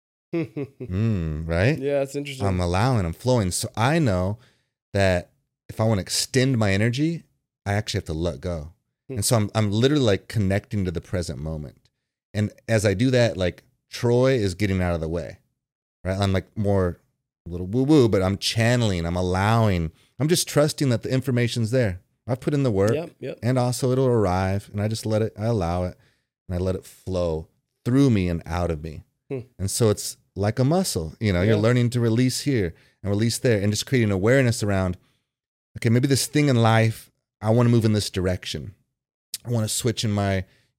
Mm, right? Yeah, that's interesting. I'm allowing, I'm flowing. So I know that if I want to extend my energy, I actually have to let go. Hmm. And so I'm I'm literally like connecting to the present moment. And as I do that, like Troy is getting out of the way, right? I'm like more a little woo woo, but I'm channeling, I'm allowing, I'm just trusting that the information's there. I've put in the work Yep, yep. and also it'll arrive and I just let it, I allow it and I let it flow through me and out of me. Hmm. And so it's like a muscle, you know, Yeah. you're learning to release here and release there and just creating awareness around, okay, maybe this thing in life, I want to move in this direction. I want to switch in my,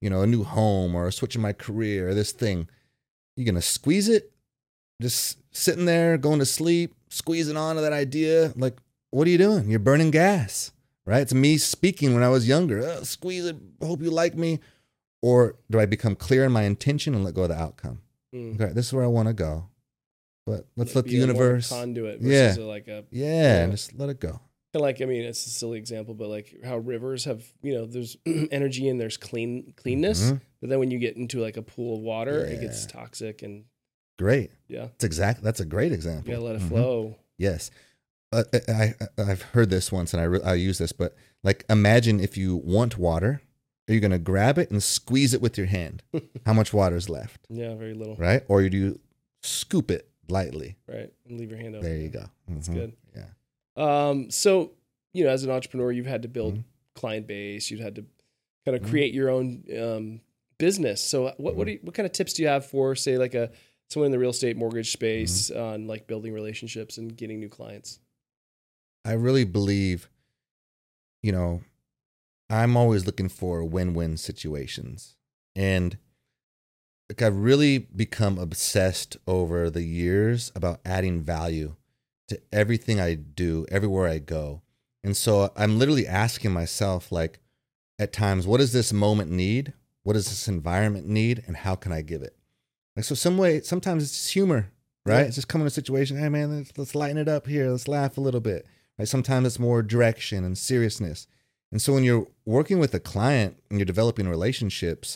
you know, a new home or switching my career or this thing. You're going to squeeze it, just sitting there, going to sleep, squeezing onto that idea. Like, what are you doing? You're burning gas, right? It's me speaking when I was younger. Oh, squeeze it. Hope you like me. Or do I become clear in my intention and let go of the outcome? Mm. Okay, this is where I want to go. But let's let the universe conduit versus yeah. a, like a yeah, yeah, just let it go. Like, I mean, it's a silly example, but like how rivers have, you know, there's energy and there's clean cleanness, mm-hmm. but then when you get into like a pool of water, yeah. it gets toxic and great. Yeah, it's exact. That's a great example. You gotta let it mm-hmm. flow. Yes, uh, I, I I've heard this once, and I re- I use this, but like imagine if you want water, are you gonna grab it and squeeze it with your hand? How much water is left? Yeah, very little. Right, or do you scoop it lightly? Right, and leave your hand open. There you go. Mm-hmm. That's good. Yeah. Um, so, you know, as an entrepreneur, you've had to build mm-hmm. client base. You've had to kind of create mm-hmm. your own um, business. So what, mm-hmm. what, do you, what kind of tips do you have for, say, like a, someone in the real estate mortgage space mm-hmm. on like building relationships and getting new clients? I really believe, you know, I'm always looking for win-win situations. And like I've really become obsessed over the years about adding value to everything I do, everywhere I go. And so I'm literally asking myself, like, at times, what does this moment need? What does this environment need? And how can I give it? Like, so some way, sometimes it's just humor, right? Yeah. It's just coming to a situation, hey man, let's, let's lighten it up here. Let's laugh a little bit, right? Sometimes it's more direction and seriousness. And so when you're working with a client and you're developing relationships,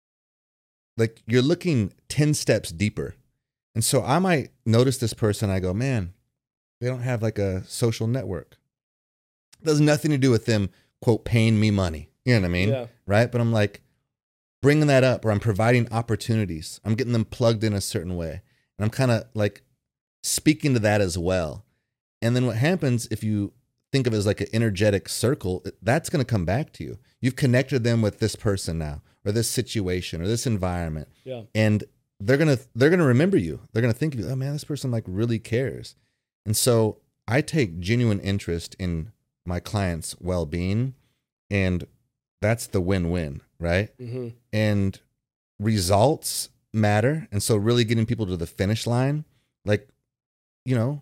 like you're looking ten steps deeper. And so I might notice this person, I go, man, they don't have like a social network. It has nothing to do with them, quote, paying me money. You know what I mean? Yeah. Right? But I'm like bringing that up, or I'm providing opportunities. I'm getting them plugged in a certain way. And I'm kind of like speaking to that as well. And then what happens if you think of it as like an energetic circle, that's going to come back to you. You've connected them with this person now, or this situation, or this environment. Yeah. And they're going to, they're going to remember you. They're going to think of you, oh man, this person like really cares. And so I take genuine interest in my clients' well-being, and that's the win-win, right? Mm-hmm. And results matter. And so really getting people to the finish line, like, you know,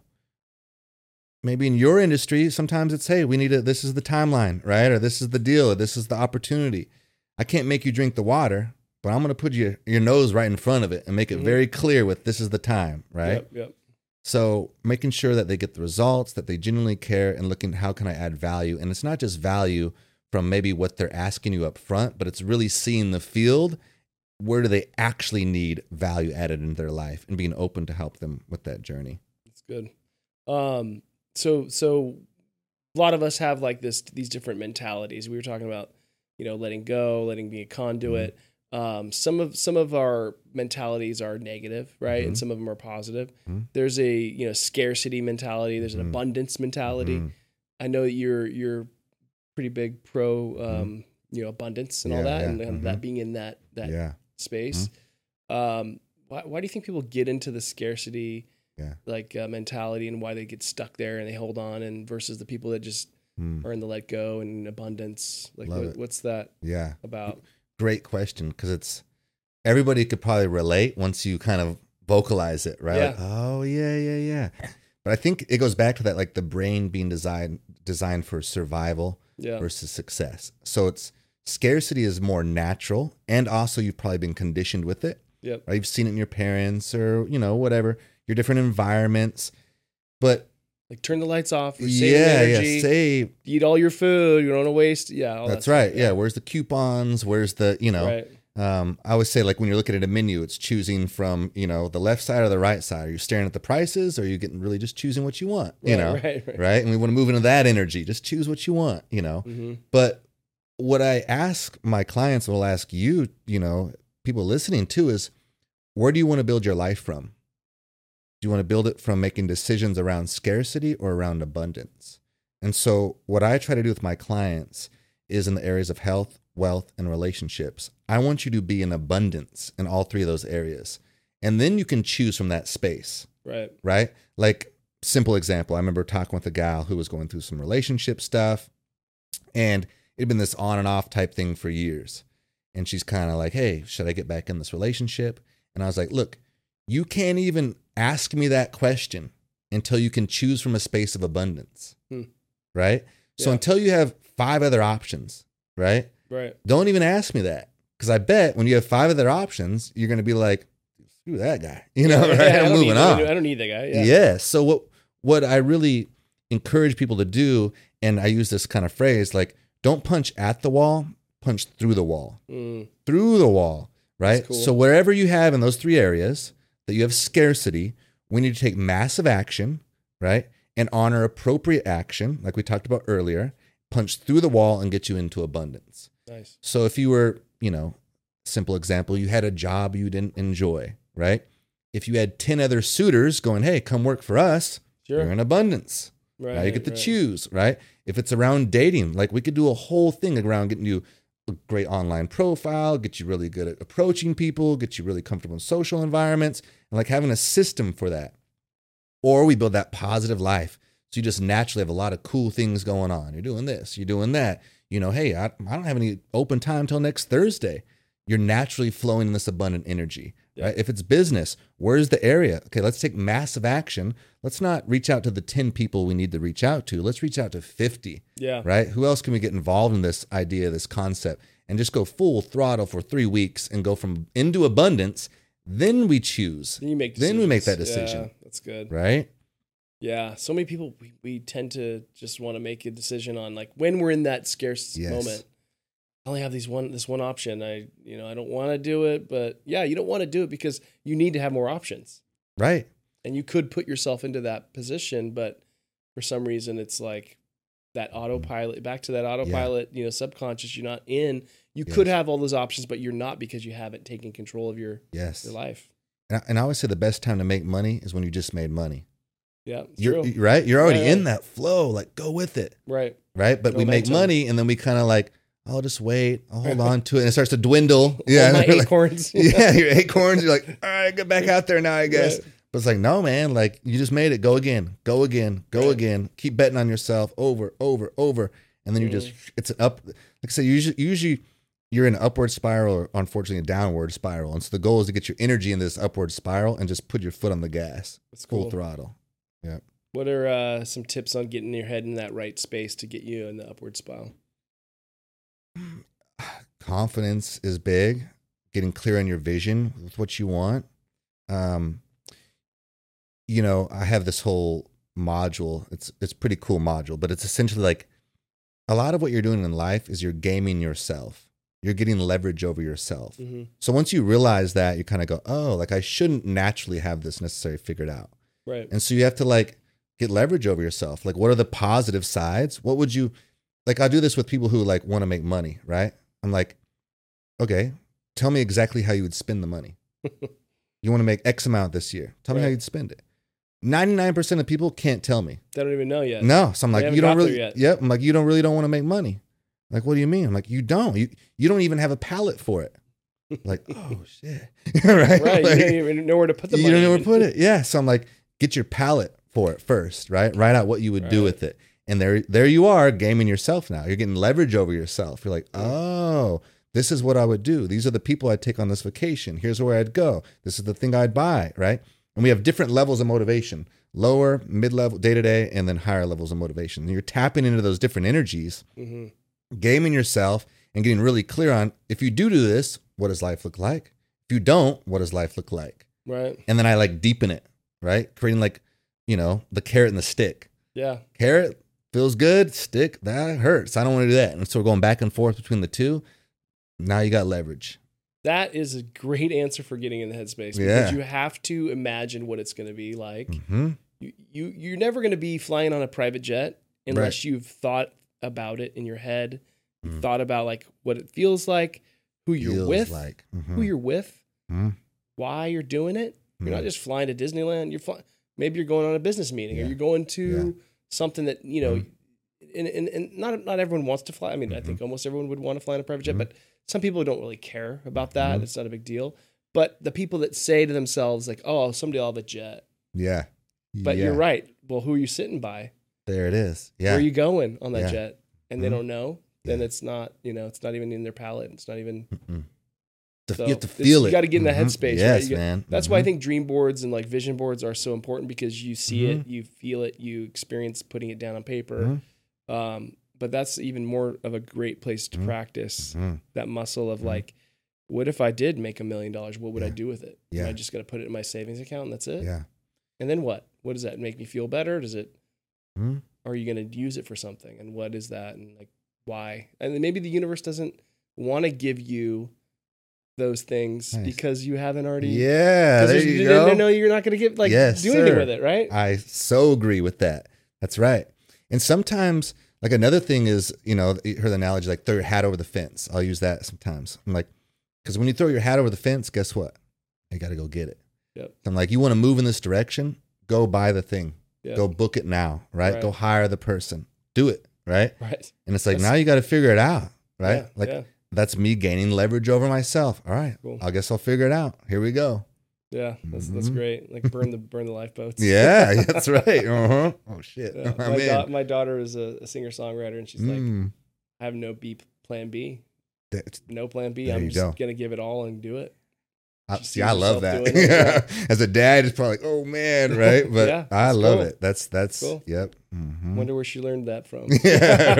maybe in your industry, sometimes it's, hey, we need a, this is the timeline, right? Or this is the deal, or this is the opportunity. I can't make you drink the water, but I'm going to put your, your nose right in front of it and make it mm-hmm. very clear with this is the time, right? Yep, yep. So making sure that they get the results, that they genuinely care, and looking, how can I add value? And it's not just value from maybe what they're asking you up front, but it's really seeing the field. Where do they actually need value added into their life, and being open to help them with that journey. That's good. Um, so, so a lot of us have like this, these different mentalities. We were talking about, you know, letting go, letting be a conduit. Mm-hmm. Um, some of some of our mentalities are negative, right? Mm-hmm. And some of them are positive. Mm-hmm. There's a you know scarcity mentality. There's an mm-hmm. abundance mentality. Mm-hmm. I know that you're you're pretty big pro um, mm-hmm. you know abundance and yeah, all that, yeah. and, and mm-hmm. that being in that that yeah. space. Mm-hmm. Um, why why do you think people get into the scarcity yeah. like uh, mentality, and why they get stuck there and they hold on, and versus the people that just mm. are in the let go and abundance? Like what, what's that yeah. about? Great question, because it's everybody could probably relate once you kind of vocalize it, right? Yeah. Like, oh yeah, yeah, yeah. But I think it goes back to that, like the brain being designed designed for survival yeah. versus success. So it's scarcity is more natural, and also you've probably been conditioned with it. Yep. Right? You've seen it in your parents, or you know whatever your different environments, but. Like turn the lights off. Or save yeah, energy, yeah. Save. Eat all your food. You don't want to waste. Yeah, all that's that right. Stuff, yeah. yeah. Where's the coupons? Where's the you know? Right. Um, I always say, like when you're looking at a menu, it's choosing from you know the left side or the right side. Are you staring at the prices, or are you getting really just choosing what you want? You right, know, right, right. right? And we want to move into that energy. Just choose what you want. You know. Mm-hmm. But what I ask my clients, and will ask you, you know, people listening too, is where do you want to build your life from? Do you want to build it from making decisions around scarcity or around abundance? And so what I try to do with my clients is in the areas of health, wealth, and relationships. I want you to be in abundance in all three of those areas. And then you can choose from that space. Right. Right? Like, simple example, I remember talking with a gal who was going through some relationship stuff, and it had been this on and off type thing for years. and she's kind of like, hey, should I get back in this relationship? And I was like, look, you can't even ask me that question until you can choose from a space of abundance, hmm. right? So yeah. until you have five other options, right? Right. Don't even ask me that, because I bet when you have five other options, you're going to be like, screw that guy, you know, yeah, right? Yeah, I'm moving need, on. I don't need that guy. Yeah. yeah. So what what I really encourage people to do, and I use this kind of phrase, like, don't punch at the wall, punch through the wall, mm. through the wall, right? Cool. So wherever you have in those three areas that you have scarcity, we need to take massive action, right? And honor appropriate action, like we talked about earlier, punch through the wall and get you into abundance. Nice. So if you were, you know, simple example, you had a job you didn't enjoy, right? If you had ten other suitors going, hey, come work for us, sure. you're in abundance. Right, now you get to right. choose, right? If it's around dating, like we could do a whole thing around getting you a great online profile, get you really good at approaching people, get you really comfortable in social environments, and like having a system for that. Or we build that positive life. So you just naturally have a lot of cool things going on. You're doing this, you're doing that. You know, hey, I, I don't have any open time until next Thursday. You're naturally flowing in this abundant energy, yeah. right? If it's business, where's the area? Okay, let's take massive action. Let's not reach out to the ten people we need to reach out to. Let's reach out to fifty, yeah. right? Who else can we get involved in this idea, this concept, and just go full throttle for three weeks and go from into abundance? Then we choose. Then you make decisions. Then we make that decision. Yeah, that's good. Right? Yeah. So many people, we, we tend to just want to make a decision on like when we're in that scarce yes. moment. I only have these one this one option. I you know I don't want to do it, but yeah, you don't want to do it because you need to have more options, right? And you could put yourself into that position, but for some reason it's like that autopilot. Back to that autopilot, yeah. you know, subconscious. You're not in. You yes. could have all those options, but you're not because you haven't taken control of your yes your life. And I, and I always say the best time to make money is when you just made money. Yeah, you're true. right. You're already right, in right. that flow. Like go with it. Right. Right. But no we make momentum. money, and then we kind of like. I'll just wait. I'll hold on to it. And it starts to dwindle. Yeah. My like, acorns. yeah. Your acorns. You're like, all right, get back out there now, I guess. Right. But it's like, no, man, like you just made it. Go again. Go again. Go right. again. Keep betting on yourself over, over, over. And then you mm-hmm. just, it's an up, like I say, usually, usually you're in an upward spiral or unfortunately a downward spiral. And so the goal is to get your energy in this upward spiral and just put your foot on the gas. That's full cool. throttle. Yeah. What are uh, some tips on getting your head in that right space to get you in the upward spiral? Confidence is big. Getting clear on your vision with what you want. Um, you know, I have this whole module. It's it's a pretty cool module, but it's essentially like a lot of what you're doing in life is you're gaming yourself. You're getting leverage over yourself. Mm-hmm. So once you realize that, you kind of go, oh, like I shouldn't naturally have this necessarily figured out. Right. And so you have to like get leverage over yourself. Like, what are the positive sides? What would you like? I do this with people who like want to make money, right? I'm like, okay, tell me exactly how you would spend the money. You want to make X amount this year. Tell right. me how you'd spend it. ninety-nine percent of people can't tell me. They don't even know yet. No. So I'm like, you don't really, yet. Yep. I'm like, you don't really don't want to make money. Like, what do you mean? I'm like, you don't, you, you don't even have a palette for it. Like, oh shit. right. Right. Like, you don't even know where to put the money. You don't know where to put it. Yeah. So I'm like, get your palette for it first, right? Write out what you would right. do with it. And there, there you are gaming yourself now. You're getting leverage over yourself. You're like, oh, this is what I would do. These are the people I'd take on this vacation. Here's where I'd go. This is the thing I'd buy, right? And we have different levels of motivation, lower, mid-level, day-to-day, and then higher levels of motivation. And you're tapping into those different energies, mm-hmm. gaming yourself, and getting really clear on, if you do do this, what does life look like? If you don't, what does life look like? Right. And then I like deepen it, right? Creating like, you know, the carrot and the stick. Yeah. Carrot feels good. Stick, that hurts. I don't want to do that. And so we're going back and forth between the two. Now you got leverage. That is a great answer for getting in the headspace because yeah. you have to imagine what it's going to be like. Mm-hmm. You, you, you're never going to be flying on a private jet unless right. you've thought about it in your head, mm-hmm. thought about like what it feels like, who you're feels with, like. Mm-hmm. who you're with, mm-hmm. why you're doing it. You're mm-hmm. not just flying to Disneyland. You're flying. Maybe you're going on a business meeting, yeah. or you're going to yeah. something that you know. Mm-hmm. And, and and not not everyone wants to fly. I mean, mm-hmm. I think almost everyone would want to fly on a private jet, mm-hmm. but some people don't really care about that. Mm-hmm. It's not a big deal. But the people that say to themselves, like, "Oh, someday I'll have a jet." Yeah. But yeah. you're right. Well, who are you sitting by? There it is. Yeah. Where are you going on that yeah. jet? And mm-hmm. they don't know. then Yeah. it's not, you know, it's not even in their palate. It's not even. Mm-mm. To- So you have to it's- feel it. You got to get in that Mhm. headspace. Yes, right? You get- man. That's why I Mhm. think dream boards and like vision boards are so important, because you see Mhm. it, you feel it, you experience putting it down on paper. Mhm. Um, but that's even more of a great place to Mhm. practice Mhm. that muscle of Mhm. like, what if I did make a million dollars? What would I Yeah. do with it? Yeah. Am I just going to put it in my savings account and that's it? Yeah. And then what? What does that make me feel better? Does it, Mhm. or are you going to use it for something? And what is that? And like, why? And then maybe the universe doesn't want to give you those things Nice. because you haven't already. Yeah, 'cause there there's- you you go. didn't know you're not going to get like Yes, do anything sir. with it, right? I so agree with that. That's right. And sometimes, like another thing is, you know, you heard the analogy, like throw your hat over the fence. I'll use that sometimes. I'm like, because when you throw your hat over the fence, guess what? You got to go get it. Yep. I'm like, you want to move in this direction? Go buy the thing. Yep. Go book it now, right? Right. Go hire the person. Do it, right? Right. And it's like, That's- now you got to figure it out, right? Yeah, like yeah. that's me gaining leverage over myself. All right, Cool. I guess I'll figure it out. Here we go. Yeah. That's that's Mhm. great. Like burn the burn the lifeboats. Yeah, that's right. Uh-huh. Oh shit. Yeah. I'm My, in. da- my daughter is a, a singer songwriter, and she's like, Mm. I have no B plan B, That- no plan B. There I'm you just go. gonna give it all and do it. I, She see, sees I love herself that. doing it, Yeah. As a dad, it's probably like, oh man, right? But Yeah, I that's love cool. it. That's that's Cool. yep. Mhm. Wonder where she learned that from. Yeah,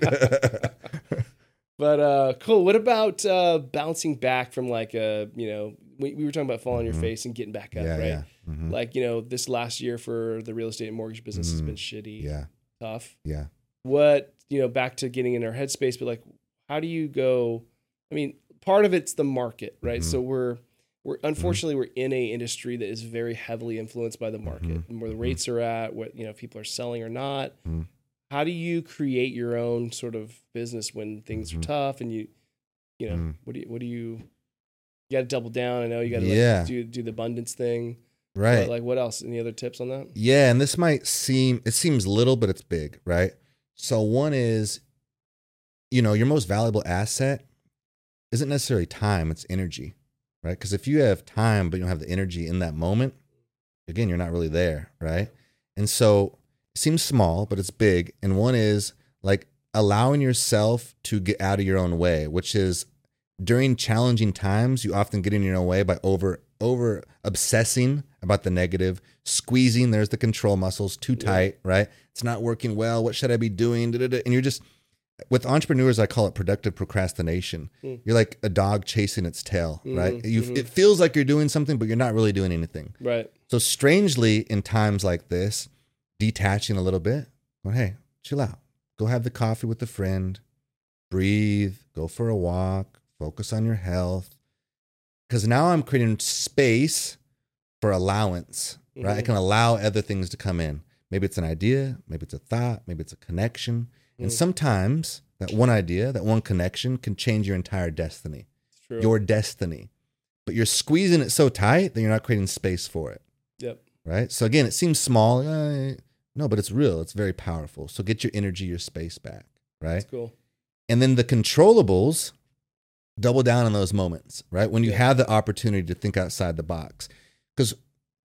right. But uh, cool. What about uh, bouncing back from like a, you know, we, we were talking about falling on your Mhm. face and getting back up, yeah, right? yeah. Mhm. Like, you know, this last year for the real estate and mortgage business has Mm. been shitty, yeah, tough. yeah. What, you know, back to getting in our headspace, but like, how do you go? I mean, part of it's the market, right? Mhm. So we're, we're unfortunately we're in a industry that is very heavily influenced by the market, Mhm. and where the Mhm. rates are at, what, you know, if people are selling or not. Mhm. How do you create your own sort of business when things Mhm. are tough and you, you know, Mhm. what do you, what do you, you got to double down. I know you got to Yeah. like do, do the abundance thing. Right. But like what else? Any other tips on that? Yeah, and this might seem it seems little, but it's big, right? So one is, you know, your most valuable asset isn't necessarily time, it's energy, right? Because if you have time but you don't have the energy in that moment, again, you're not really there, right? And so it seems small, but it's big. And one is like allowing yourself to get out of your own way, which is during challenging times, you often get in your own way by over over obsessing about the negative, squeezing, there's the control muscles too tight, yeah. right? It's not working well. What should I be doing? Da-da-da. And you're just, with entrepreneurs, I call it productive procrastination. Mm. You're like a dog chasing its tail, mm-hmm, right? You, mm-hmm. It feels like you're doing something, but you're not really doing anything. Right. So strangely, in times like this, detaching a little bit, well, hey, chill out. Go have the coffee with a friend, breathe, go for a walk, focus on your health. Because now I'm creating space for allowance, right? Mm-hmm. I can allow other things to come in. Maybe it's an idea, maybe it's a thought, maybe it's a connection. Mm-hmm. And sometimes that one idea, that one connection can change your entire destiny, True. your destiny. But you're squeezing it so tight that you're not creating space for it. Yep. Right? So again, it seems small. Uh, no, but it's real. It's very powerful. So get your energy, your space back, right? That's cool. And then the controllables, double down on those moments, right? When you yeah. have the opportunity to think outside the box. Because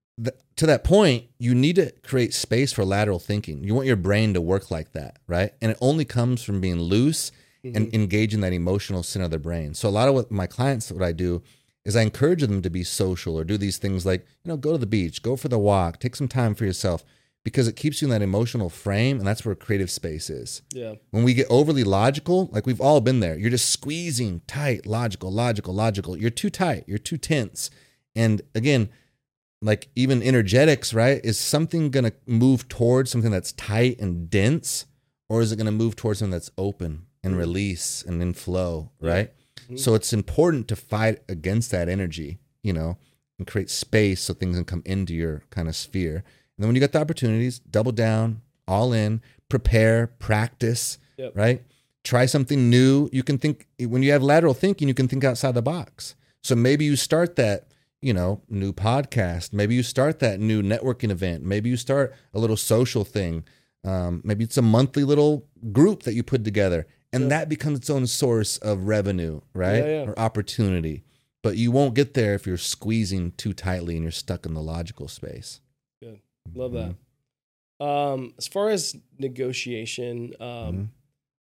to that point, you need to create space for lateral thinking. You want your brain to work like that, right? And it only comes from being loose mm-hmm. and engaging that emotional center of the brain. So a lot of what my clients, what I do is I encourage them to be social or do these things like, you know, go to the beach, go for the walk, take some time for yourself, because it keeps you in that emotional frame, and that's where creative space is. Yeah. When we get overly logical, like we've all been there, you're just squeezing tight, logical, logical, logical. You're too tight. You're too tense. And again, like even energetics, right? Is something going to move towards something that's tight and dense, or is it going to move towards something that's open and release and in flow, right? Mm-hmm. So it's important to fight against that energy, you know, and create space so things can come into your kind of sphere. And then when you get the opportunities, double down, all in, prepare, practice, yep. right? Try something new. You can think, when you have lateral thinking, you can think outside the box. So maybe you start that, you know, new podcast. Maybe you start that new networking event. Maybe you start a little social thing. Um, maybe it's a monthly little group that you put together. And yep. that becomes its own source of revenue, right? Yeah, yeah. Or opportunity. But you won't get there if you're squeezing too tightly and you're stuck in the logical space. Good. Love that. Um, as far as negotiation, um, mm-hmm.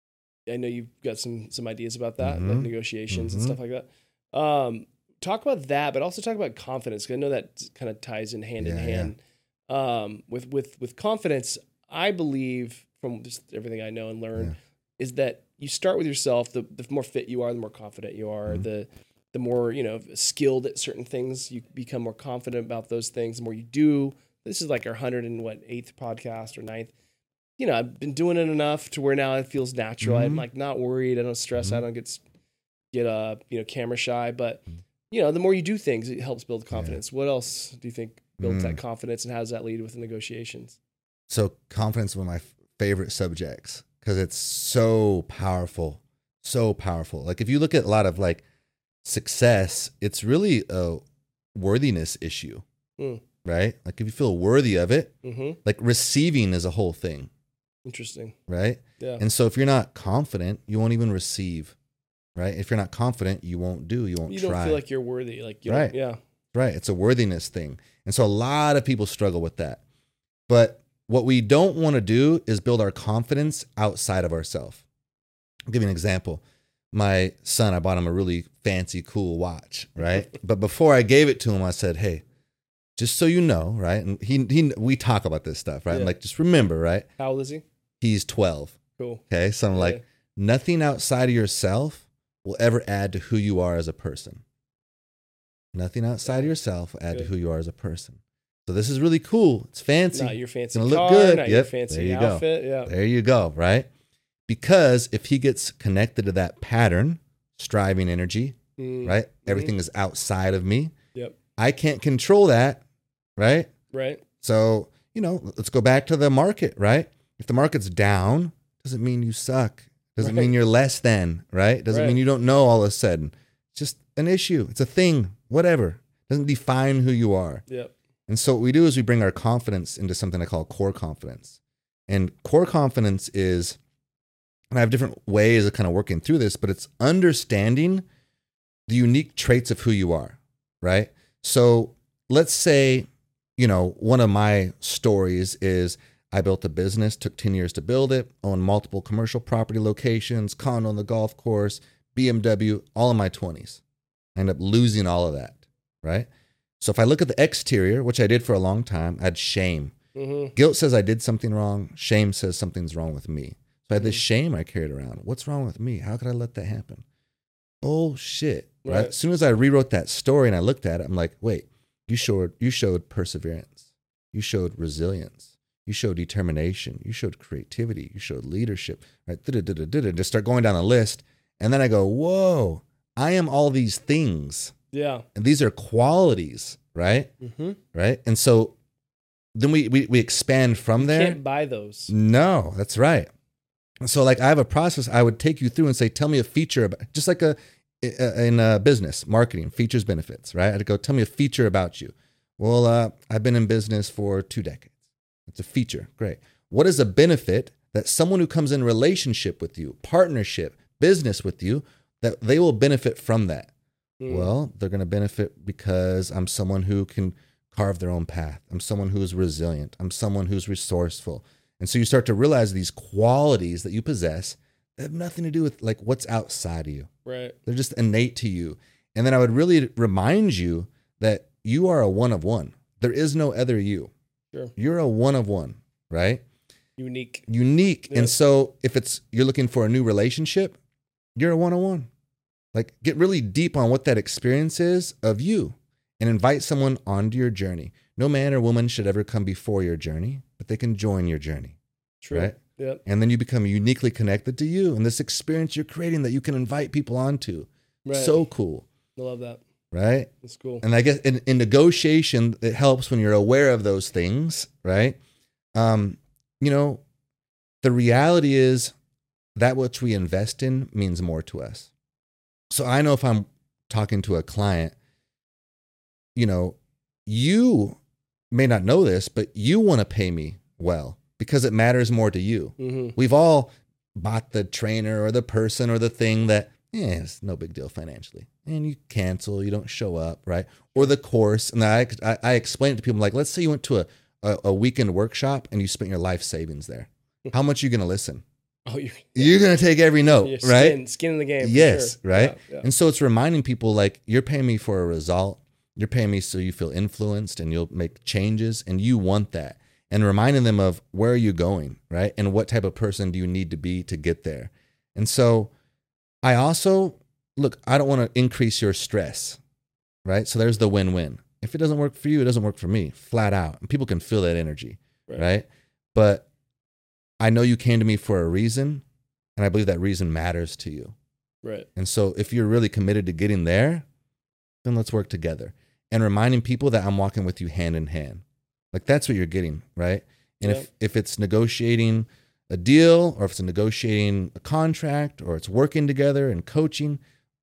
I know you've got some some ideas about that, Mhm. like negotiations and Mhm. stuff like that. Um, talk about that, but also talk about confidence, 'cause I know that kind of ties in hand in Yeah, hand. Um, with with with confidence, I believe from just everything I know and learned Yeah. is that you start with yourself. The the more fit you are, the more confident you are. Mhm. The the more, you know, skilled at certain things, you become more confident about those things. The more you do, this is like our hundred and what eighth podcast or ninth. You know, I've been doing it enough to where now it feels natural. I'm Mhm. like not worried. I don't stress. I Mhm. don't get s- get uh you know camera shy. But Mhm. you know, the more you do things, it helps build Yeah. confidence. What else do you think builds that Mm. confidence, and how does that lead with the negotiations? So confidence is one of my f- favorite subjects because it's so powerful, so powerful. Like if you look at a lot of like success, it's really a worthiness issue, Mm. right? Like if you feel worthy of it, Mm-hmm. like receiving is a whole thing, Interesting. right? Yeah. And so if you're not confident, you won't even receive, right? If you're not confident, you won't do, you won't You try. don't feel like you're worthy. Like you Right. Don't, yeah. Right. It's a worthiness thing. And so a lot of people struggle with that. But what we don't want to do is build our confidence outside of ourselves. I'll give you an example. My son, I bought him a really fancy, cool watch, right? But before I gave it to him, I said, hey, just so you know, right? And he, he we talk about this stuff, right? I'm Yeah. like, just remember, right? How old is he? He's twelve. Cool. Okay. So I'm Yeah. like, nothing outside of yourself will ever add to who you are as a person. Nothing outside of yourself will add Good. to who you are as a person. So this is really cool. It's fancy. Not your fancy gonna look car, good. not your Yep, fancy there you go. outfit. Yeah. There you go, right? Because if he gets connected to that pattern, striving energy, Mm. right? Everything is outside of me. Yep. I can't control that, right? Right. So, you know, let's go back to the market, right? If the market's down, doesn't mean you suck. Doesn't Right. mean you're less than, right? Doesn't Right. mean you don't know all of a sudden. It's just an issue. It's a thing, whatever. Doesn't define who you are. Yep. And so what we do is we bring our confidence into something I call core confidence. And core confidence is, and I have different ways of kind of working through this, but it's understanding the unique traits of who you are, right? So let's say, you know, one of my stories is I built a business, took ten years to build it, owned multiple commercial property locations, condo on the golf course, B M W, all in my twenties. I ended up losing all of that, right? So if I look at the exterior, which I did for a long time, I had shame. Mm-hmm. Guilt says I did something wrong. Shame says something's wrong with me. So I had this shame I carried around. What's wrong with me? How could I let that happen? Bullshit, right? Right. As soon as I rewrote that story and I looked at it, I'm like, wait, you showed you showed perseverance. You showed resilience. You showed determination. You showed creativity. You showed leadership. Right? Da-da-da-da-da-da. Just start going down the list. And then I go, whoa, I am all these things. Yeah. And these are qualities, right? Mm-hmm. Right. And so then we we, we expand from there. Can't buy those. No, that's right. So like I have a process I would take you through and say, tell me a feature about, just like a in a business, marketing, features, benefits, right? I'd go, tell me a feature about you. Well, uh, I've been in business for two decades. It's a feature. Great. What is a benefit that someone who comes in relationship with you, partnership, business with you, that they will benefit from that? Mm. Well, they're going to benefit because I'm someone who can carve their own path. I'm someone who's resilient. I'm someone who's resourceful. And so you start to realize these qualities that you possess that have nothing to do with like what's outside of you. Right. They're just innate to you. And then I would really remind you that you are a one of one. There is no other you. Sure. You're a one of one, right? Unique. Unique. Yeah. And so if it's you're looking for a new relationship, you're a one of one. Like get really deep on what that experience is of you and invite someone onto your journey. No man or woman should ever come before your journey, but they can join your journey. True. Right? Yep. And then you become uniquely connected to you and this experience you're creating that you can invite people onto. Right. So cool. I love that. Right? That's cool. And I guess in, in negotiation, it helps when you're aware of those things, right? Um, you know, the reality is that which we invest in means more to us. So I know if I'm talking to a client, you know, you may not know this, but you want to pay me well because it matters more to you. Mm-hmm. We've all bought the trainer or the person or the thing that, yeah, it's no big deal financially. And you cancel, you don't show up, right? Or the course. And I, I, I explain it to people like, let's say you went to a, a, a weekend workshop and you spent your life savings there. How much are you going to listen? Oh, you're, you're going to take every note, you're right? Skin, skin in the game. For Yes, sure. right? Yeah, yeah. And so it's reminding people like, you're paying me for a result. You're paying me so you feel influenced and you'll make changes and you want that. And reminding them of where are you going, right? And what type of person do you need to be to get there? And so I also, look, I don't want to increase your stress, right? So there's the win-win. If it doesn't work for you, it doesn't work for me, flat out. And people can feel that energy, right? right? But I know you came to me for a reason, and I believe that reason matters to you. Right. And so if you're really committed to getting there, then let's work together. And reminding people that I'm walking with you hand in hand. Like that's what you're getting, right? And Yeah. if, if it's negotiating a deal or if it's negotiating a contract or it's working together and coaching,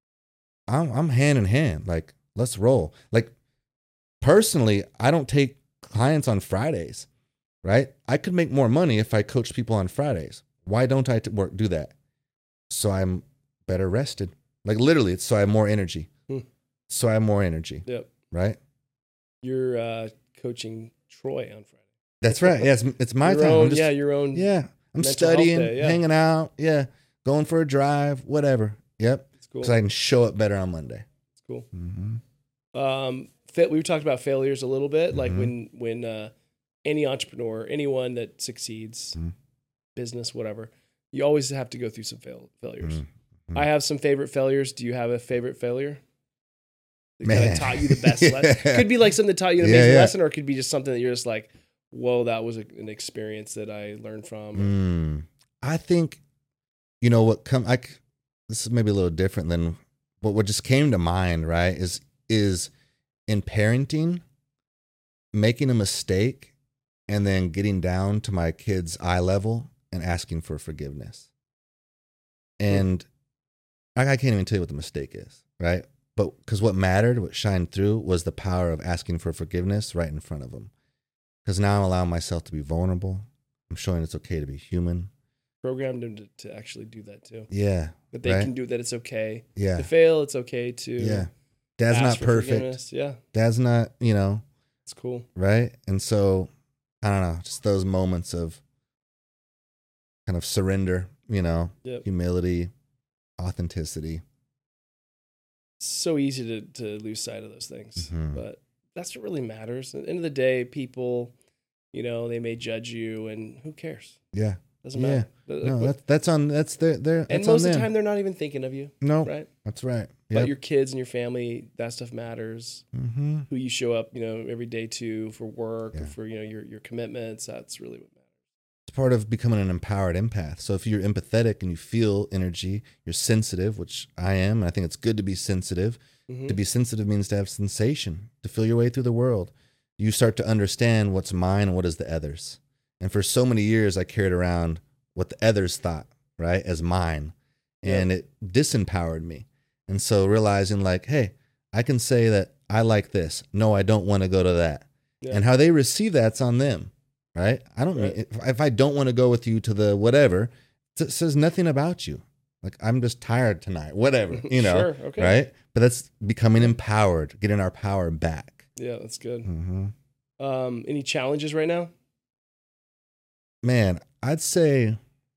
I'm, I'm hand in hand. Like, let's roll. Like personally, I don't take clients on Fridays, right? I could make more money if I coach people on Fridays. Why don't I t- work, do that? So I'm better rested. Like literally, it's so I have more energy. Hmm. So I have more energy. Yep. Right? You're uh, coaching Troy on Friday. That's right. Yeah, it's, it's my your time. Own, I'm just, yeah, your own. yeah, I'm mental studying, health day, yeah. hanging out, yeah, going for a drive, whatever. Yep. It's cool. Because I can show up better on Monday. It's cool. Mm-hmm. Um, fa- we talked about failures a little bit, like Mhm. when when uh, any entrepreneur, anyone that succeeds, Mhm. business, whatever, you always have to go through some fail- failures. Mhm. I have some favorite failures. Do you have a favorite failure? That kind Man. of taught you the best Yeah. lesson. Could be like something that taught you an Yeah, amazing yeah. lesson, or it could be just something that you're just like, whoa, that was a, an experience that I learned from. Mm. I think, you know, what come, I, c- this is maybe a little different than what, what just came to mind, right? Is, is in parenting, making a mistake and then getting down to my kid's eye level and asking for forgiveness. And I, I can't even tell you what the mistake is, right? But because what mattered, what shined through was the power of asking for forgiveness right in front of them. Because now I'm allowing myself to be vulnerable. I'm showing it's okay to be human. Programmed them to, to actually do that too. Yeah. That they right? can do that. It's okay Yeah. to fail. It's okay to Yeah. Dad's ask not for perfect. forgiveness. Yeah, Dad's not, you know, it's cool. right? And so, I don't know, just those moments of kind of surrender, you know, Yep. humility, authenticity. It's so easy to, to lose sight of those things, Mhm. but that's what really matters. At the end of the day, people, you know, they may judge you, and who cares? Yeah. Doesn't Yeah. matter. Like, No, what- that's, that's on, that's their, their, and that's most on of the them. time, they're not even thinking of you, No, right? that's right. But Yep. your kids and your family, that stuff matters. Mm-hmm. Who you show up, you know, every day to for work Yeah. or for, you know, your, your commitments, that's really what matters. It's part of becoming an empowered empath. So if you're empathetic and you feel energy, you're sensitive, which I am, and I think it's good to be sensitive. Mhm. To be sensitive means to have sensation, to feel your way through the world. You start to understand what's mine and what is the others. And for so many years, I carried around what the others thought, right, as mine. And Yeah. it disempowered me. And so realizing like, hey, I can say that I like this. No, I don't want to go to that. Yeah. And how they receive that's on them, right? I don't Right. mean, if, if I don't want to go with you to the whatever, it says nothing about you. Like, I'm just tired tonight, whatever, you know, Sure, okay. right? But that's becoming empowered, getting our power back. Yeah, that's good. Mm-hmm. Um, any challenges right now? Man, I'd say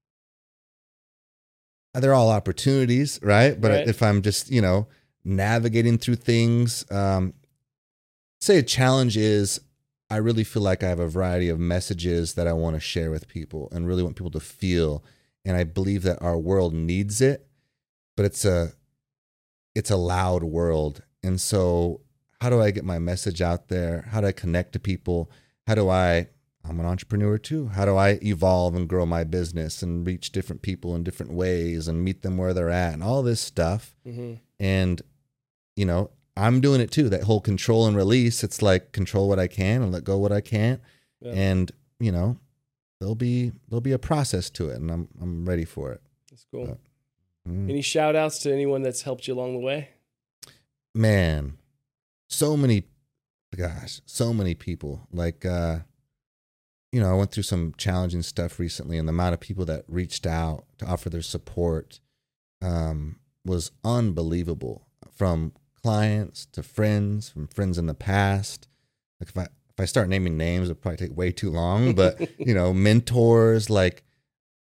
they're all opportunities, right? But Right. if I'm just, you know, navigating through things, um, say a challenge is I really feel like I have a variety of messages that I want to share with people and really want people to feel. And I believe that our world needs it, but it's a, it's a loud world. And so how do I get my message out there? How do I connect to people? How do I, I'm an entrepreneur too. How do I evolve and grow my business and reach different people in different ways and meet them where they're at and all this stuff? Mm-hmm. And, you know, I'm doing it too. That whole control and release. It's like control what I can and let go what I can't. Yeah. And, you know, there'll be, there'll be a process to it and I'm, I'm ready for it. That's cool. But, mm. Any shout outs to anyone that's helped you along the way? Man, so many, gosh, so many people. Like, uh, you know, I went through some challenging stuff recently, and the amount of people that reached out to offer their support um, was unbelievable. From clients to friends, from friends in the past. Like if I if I start naming names, it'll probably take way too long. But you know, mentors, like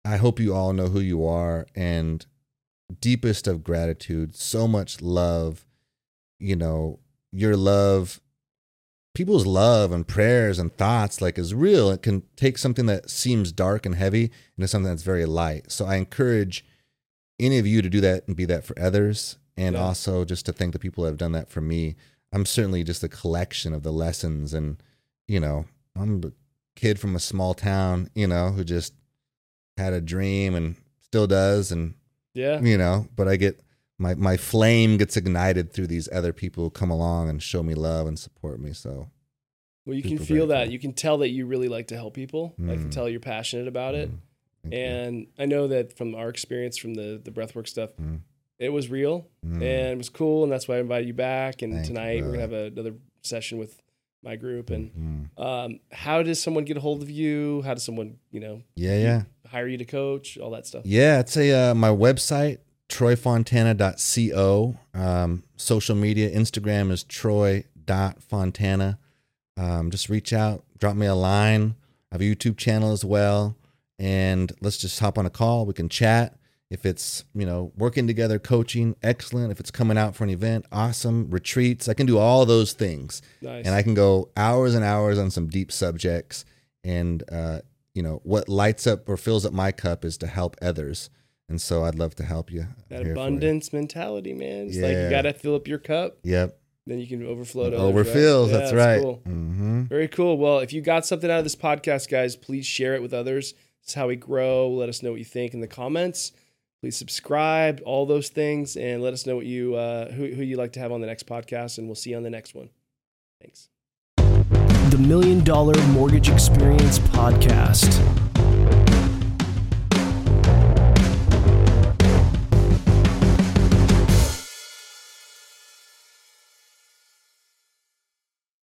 I hope you all know who you are, and deepest of gratitude, so much love, you know, your love, people's love and prayers and thoughts like is real. It can take something that seems dark and heavy into something that's very light. So I encourage any of you to do that and be that for others. And Yeah. also just to thank the people that have done that for me. I'm certainly just a collection of the lessons, and, you know, I'm a kid from a small town, you know, who just had a dream and still does. And, Yeah. you know, but I get my, my flame gets ignited through these other people who come along and show me love and support me. So, Well, you can super feel that. grateful. You can tell that you really like to help people. I can Mm. tell you're passionate about it. mm, thank you. And I know that from our experience from the, the breathwork stuff, Mm. it was real Mm. and it was cool. And that's why I invited you back. And Thank you, tonight we're going to brother. have a, another session with my group. And Mm. um, how does someone get a hold of you? How does someone, you know, Yeah, yeah. hire you to coach, all that stuff? Yeah, it's a uh, my website, troy fontana dot co. Um, social media, Instagram is troy dot fontana. Um, just reach out, drop me a line. I have a YouTube channel as well. And let's just hop on a call. We can chat. If it's, you know, working together, coaching, excellent. If it's coming out for an event, awesome. Retreats, I can do all those things. Nice. And I can go hours and hours on some deep subjects. And, uh, you know, what lights up or fills up my cup is to help others. And so I'd love to help you. I'm that here for you. abundance mentality, man. It's like Yeah. you got to fill up your cup, Yep. then you can overflow to It others, right? overfills. Yeah, that's right. Cool. Mm-hmm. Very cool. Well, if you got something out of this podcast, guys, please share it with others. It's how we grow. Let us know what you think in the comments. Please subscribe, all those things, and let us know what you uh, who who you like to have on the next podcast, and we'll see you on the next one. Thanks. The Million Dollar Mortgage Experience Podcast.